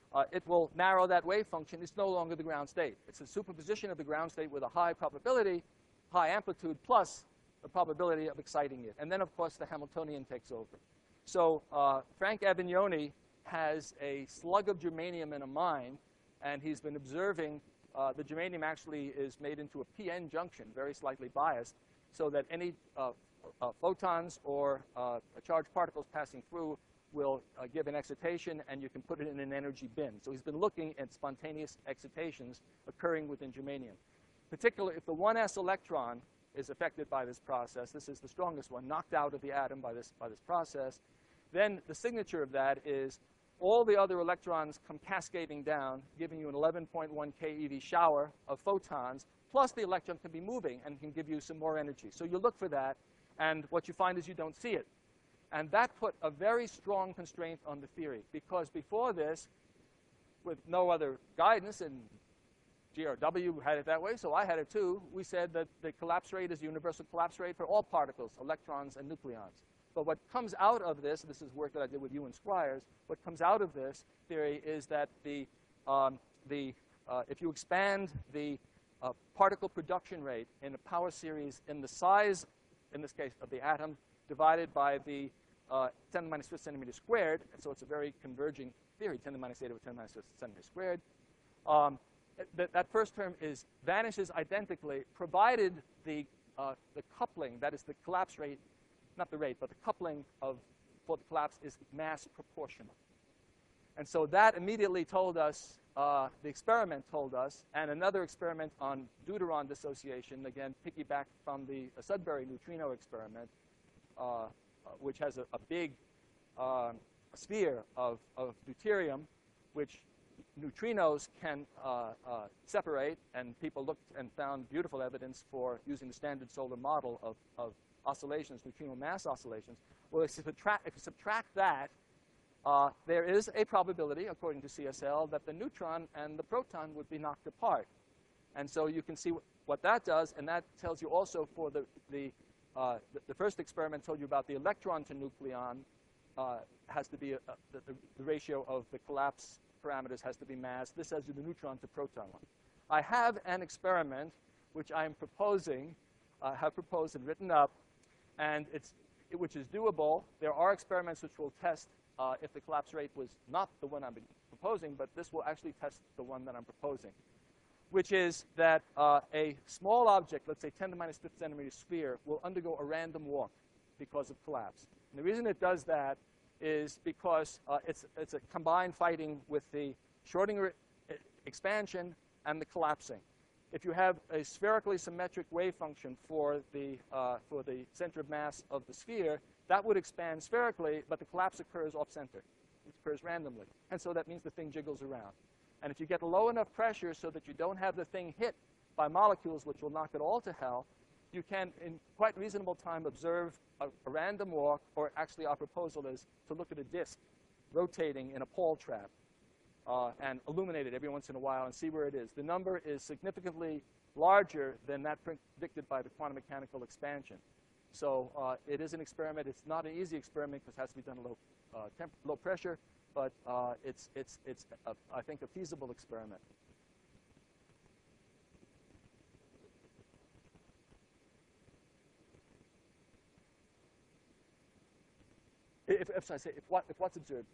it will narrow that wave function. It's no longer the ground state. It's a superposition of the ground state with a high probability, high amplitude, plus the probability of exciting it. And then, of course, the Hamiltonian takes over. So Frank Avignoni has a slug of germanium in a mine, and he's been observing the germanium actually is made into a p-n junction, very slightly biased, so that any photons or charged particles passing through will give an excitation, and you can put it in an energy bin. So he's been looking at spontaneous excitations occurring within germanium. Particularly if the 1s electron is affected by this process, this is the strongest one, knocked out of the atom by this process, then the signature of that is all the other electrons come cascading down, giving you an 11.1 keV shower of photons, plus the electron can be moving and can give you some more energy. So you look for that, and what you find is you don't see it. And that put a very strong constraint on the theory, because before this, with no other guidance, and GRW had it that way, so I had it too, we said that the collapse rate is the universal collapse rate for all particles, electrons and nucleons. But what comes out of this is work that I did with you and Squires, what comes out of this theory is that if you expand the particle production rate in a power series in the size, in this case, of the atom, divided by the 10 to the minus 5th centimeter squared, and so it's a very converging theory, 10 to the minus 8 over 10 to the minus 5th centimeter squared. That first term vanishes identically, provided the coupling, that is the collapse rate, not the rate, but the coupling for the collapse is mass proportional. And so that immediately told us, the experiment told us, and another experiment on deuteron dissociation, again, piggybacked from the Sudbury neutrino experiment, which has a big sphere of deuterium, which neutrinos can separate, and people looked and found beautiful evidence for using the standard solar model of oscillations, neutrino mass oscillations. Well, if you subtract that, there is a probability, according to CSL, that the neutron and the proton would be knocked apart. And so you can see what that does, and that tells you also for the first experiment told you about the electron to nucleon has to be, the ratio of the collapse parameters has to be mass. This tells you the neutron to proton one. I have an experiment which I am proposing, have proposed and written up, and which is doable. There are experiments which will test if the collapse rate was not the one I'm proposing, but this will actually test the one that I'm proposing, which is that a small object, let's say 10 to the minus 5th centimeter sphere, will undergo a random walk because of collapse. And the reason it does that is because it's a combined fighting with the Schrodinger expansion and the collapsing. If you have a spherically symmetric wave function for the center of mass of the sphere, that would expand spherically, but the collapse occurs off-center. It occurs randomly. And so that means the thing jiggles around. And if you get low enough pressure so that you don't have the thing hit by molecules which will knock it all to hell, you can, in quite reasonable time, observe a random walk, or actually our proposal is to look at a disk rotating in a Paul trap and illuminate it every once in a while and see where it is. The number is significantly larger than that predicted by the quantum mechanical expansion. So it is an experiment. It's not an easy experiment because it has to be done at low pressure, but it's I think, a feasible experiment. If what's observed?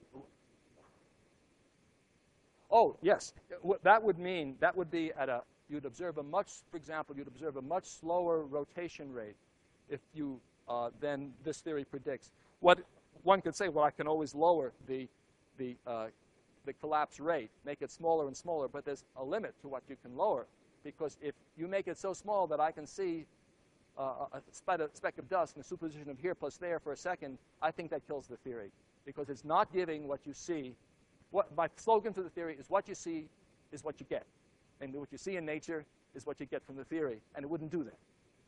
Oh, yes. What that would mean, that would be you'd observe for example, you'd observe a much slower rotation rate if you, than this theory predicts. What one could say, well, I can always lower the collapse rate, make it smaller and smaller, but there's a limit to what you can lower, because if you make it so small that I can see a speck of dust and a superposition of here plus there for a second, I think that kills the theory, because it's not giving what you see. My slogan for the theory is what you see is what you get. And what you see in nature is what you get from the theory, and it wouldn't do that.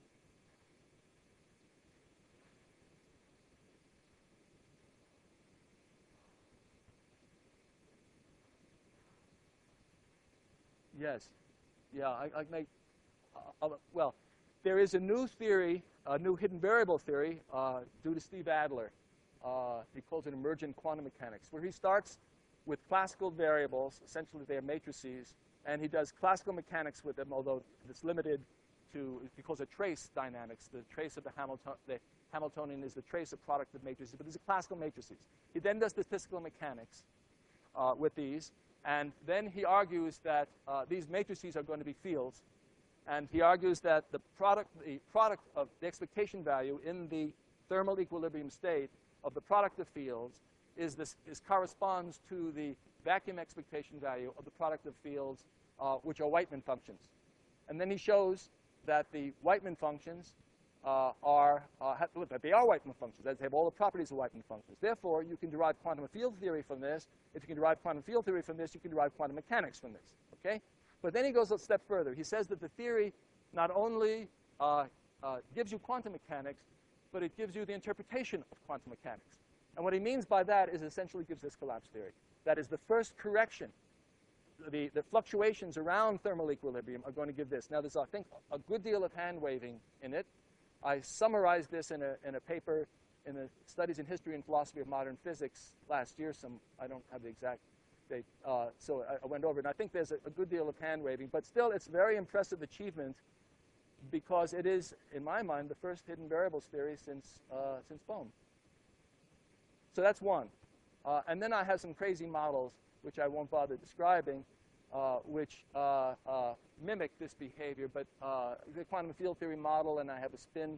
Yes. Yeah, I make, well, there is a new theory, a new hidden variable theory, due to Steve Adler. He calls it emergent quantum mechanics, where he starts with classical variables. Essentially, they are matrices. And he does classical mechanics with them, although it's limited to, because of trace dynamics. The trace of the Hamiltonian is the trace of product of matrices, but these are classical matrices. He then does statistical mechanics with these. And then he argues that these matrices are going to be fields. And he argues that the product of the expectation value in the thermal equilibrium state of the product of fields corresponds to the vacuum expectation value of the product of fields, which are Whiteman functions. And then he shows that the Whiteman functions that they are Whiteman functions. They have all the properties of Whiteman functions. Therefore, you can derive quantum field theory from this. If you can derive quantum field theory from this, you can derive quantum mechanics from this. Okay? But then he goes a step further. He says that the theory not only gives you quantum mechanics, but it gives you the interpretation of quantum mechanics. And what he means by that is essentially gives this collapse theory. That is the first correction. The fluctuations around thermal equilibrium are going to give this. Now, there's, I think, a good deal of hand-waving in it. I summarized this in a paper in the Studies in History and Philosophy of Modern Physics last year. I don't have the exact date, so I went over it. And I think there's a good deal of hand-waving. But still, it's a very impressive achievement because it is, in my mind, the first hidden variables theory since Bohm. So that's one. And then I have some crazy models, which I won't bother describing, which mimic this behavior. But the quantum field theory model, and I have a spin,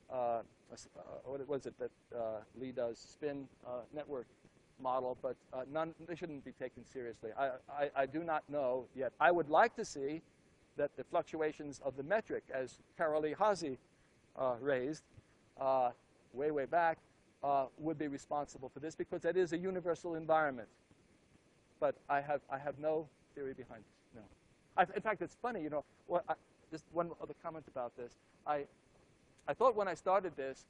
what was it that Lee does, spin network model, but they shouldn't be taken seriously. I do not know yet. I would like to see that the fluctuations of the metric, as Carolee Haase raised way back, would be responsible for this, because that is a universal environment. But I have no theory behind this. No. In fact, it's funny. You know, just one other comment about this. I thought when I started this,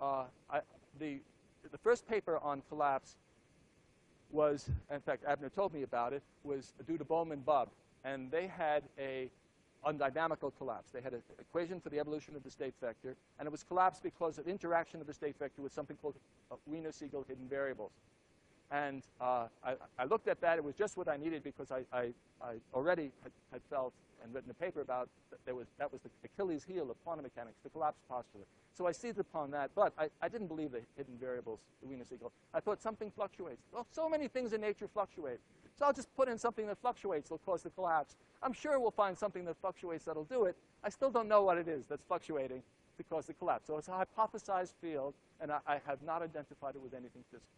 the first paper on collapse was, in fact, Abner told me about it, was due to Bohm and Bubb, and they had a undynamical collapse. They had an equation for the evolution of the state vector, and it was collapsed because of interaction of the state vector with something called Wiener-Siegel hidden variables. And I looked at that. It was just what I needed, because I already had felt and written a paper about that was the Achilles heel of quantum mechanics, the collapse postulate. So I seized upon that, but I didn't believe the hidden variables, the Wiener-Siegel. I thought something fluctuates. Well, so many things in nature fluctuate. So I'll just put in something that fluctuates, will cause the collapse. I'm sure we'll find something that fluctuates that'll do it. I still don't know what it is that's fluctuating to cause the collapse. So it's a hypothesized field, and I have not identified it with anything physical.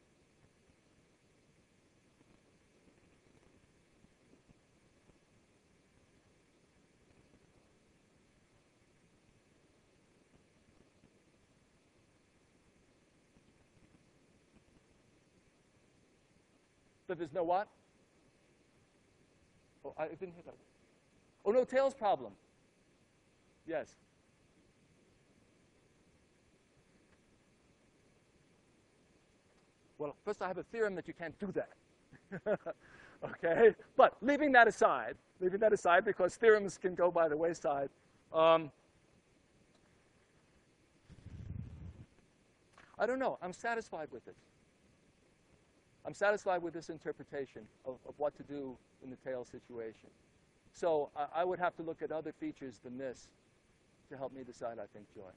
That there's no what? Oh, I didn't hear that. Oh, no, tails problem. Yes. Well, first I have a theorem that you can't do that. Okay? But leaving that aside, because theorems can go by the wayside, I don't know. I'm satisfied with it. I'm satisfied with this interpretation of what to do in the tail situation. So I would have to look at other features than this to help me decide, I think, Joy.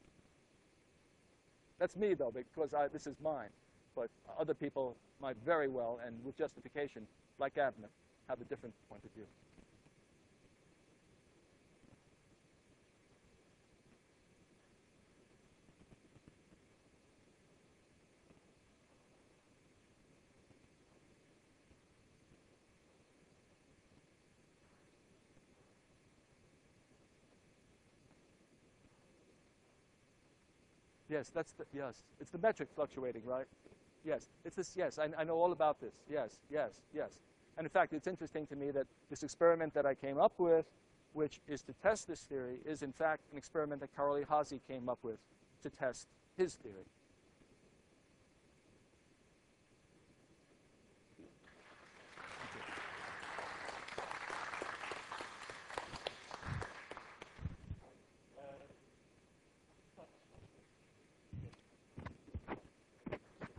That's me, though, because this is mine. But other people might very well, and with justification, like Abner, have a different point of view. Yes, yes. It's the metric fluctuating, right? Yes, it's this, yes, I know all about this. Yes. And in fact, it's interesting to me that this experiment that I came up with, which is to test this theory, is in fact an experiment that Carolee Haase came up with to test his theory.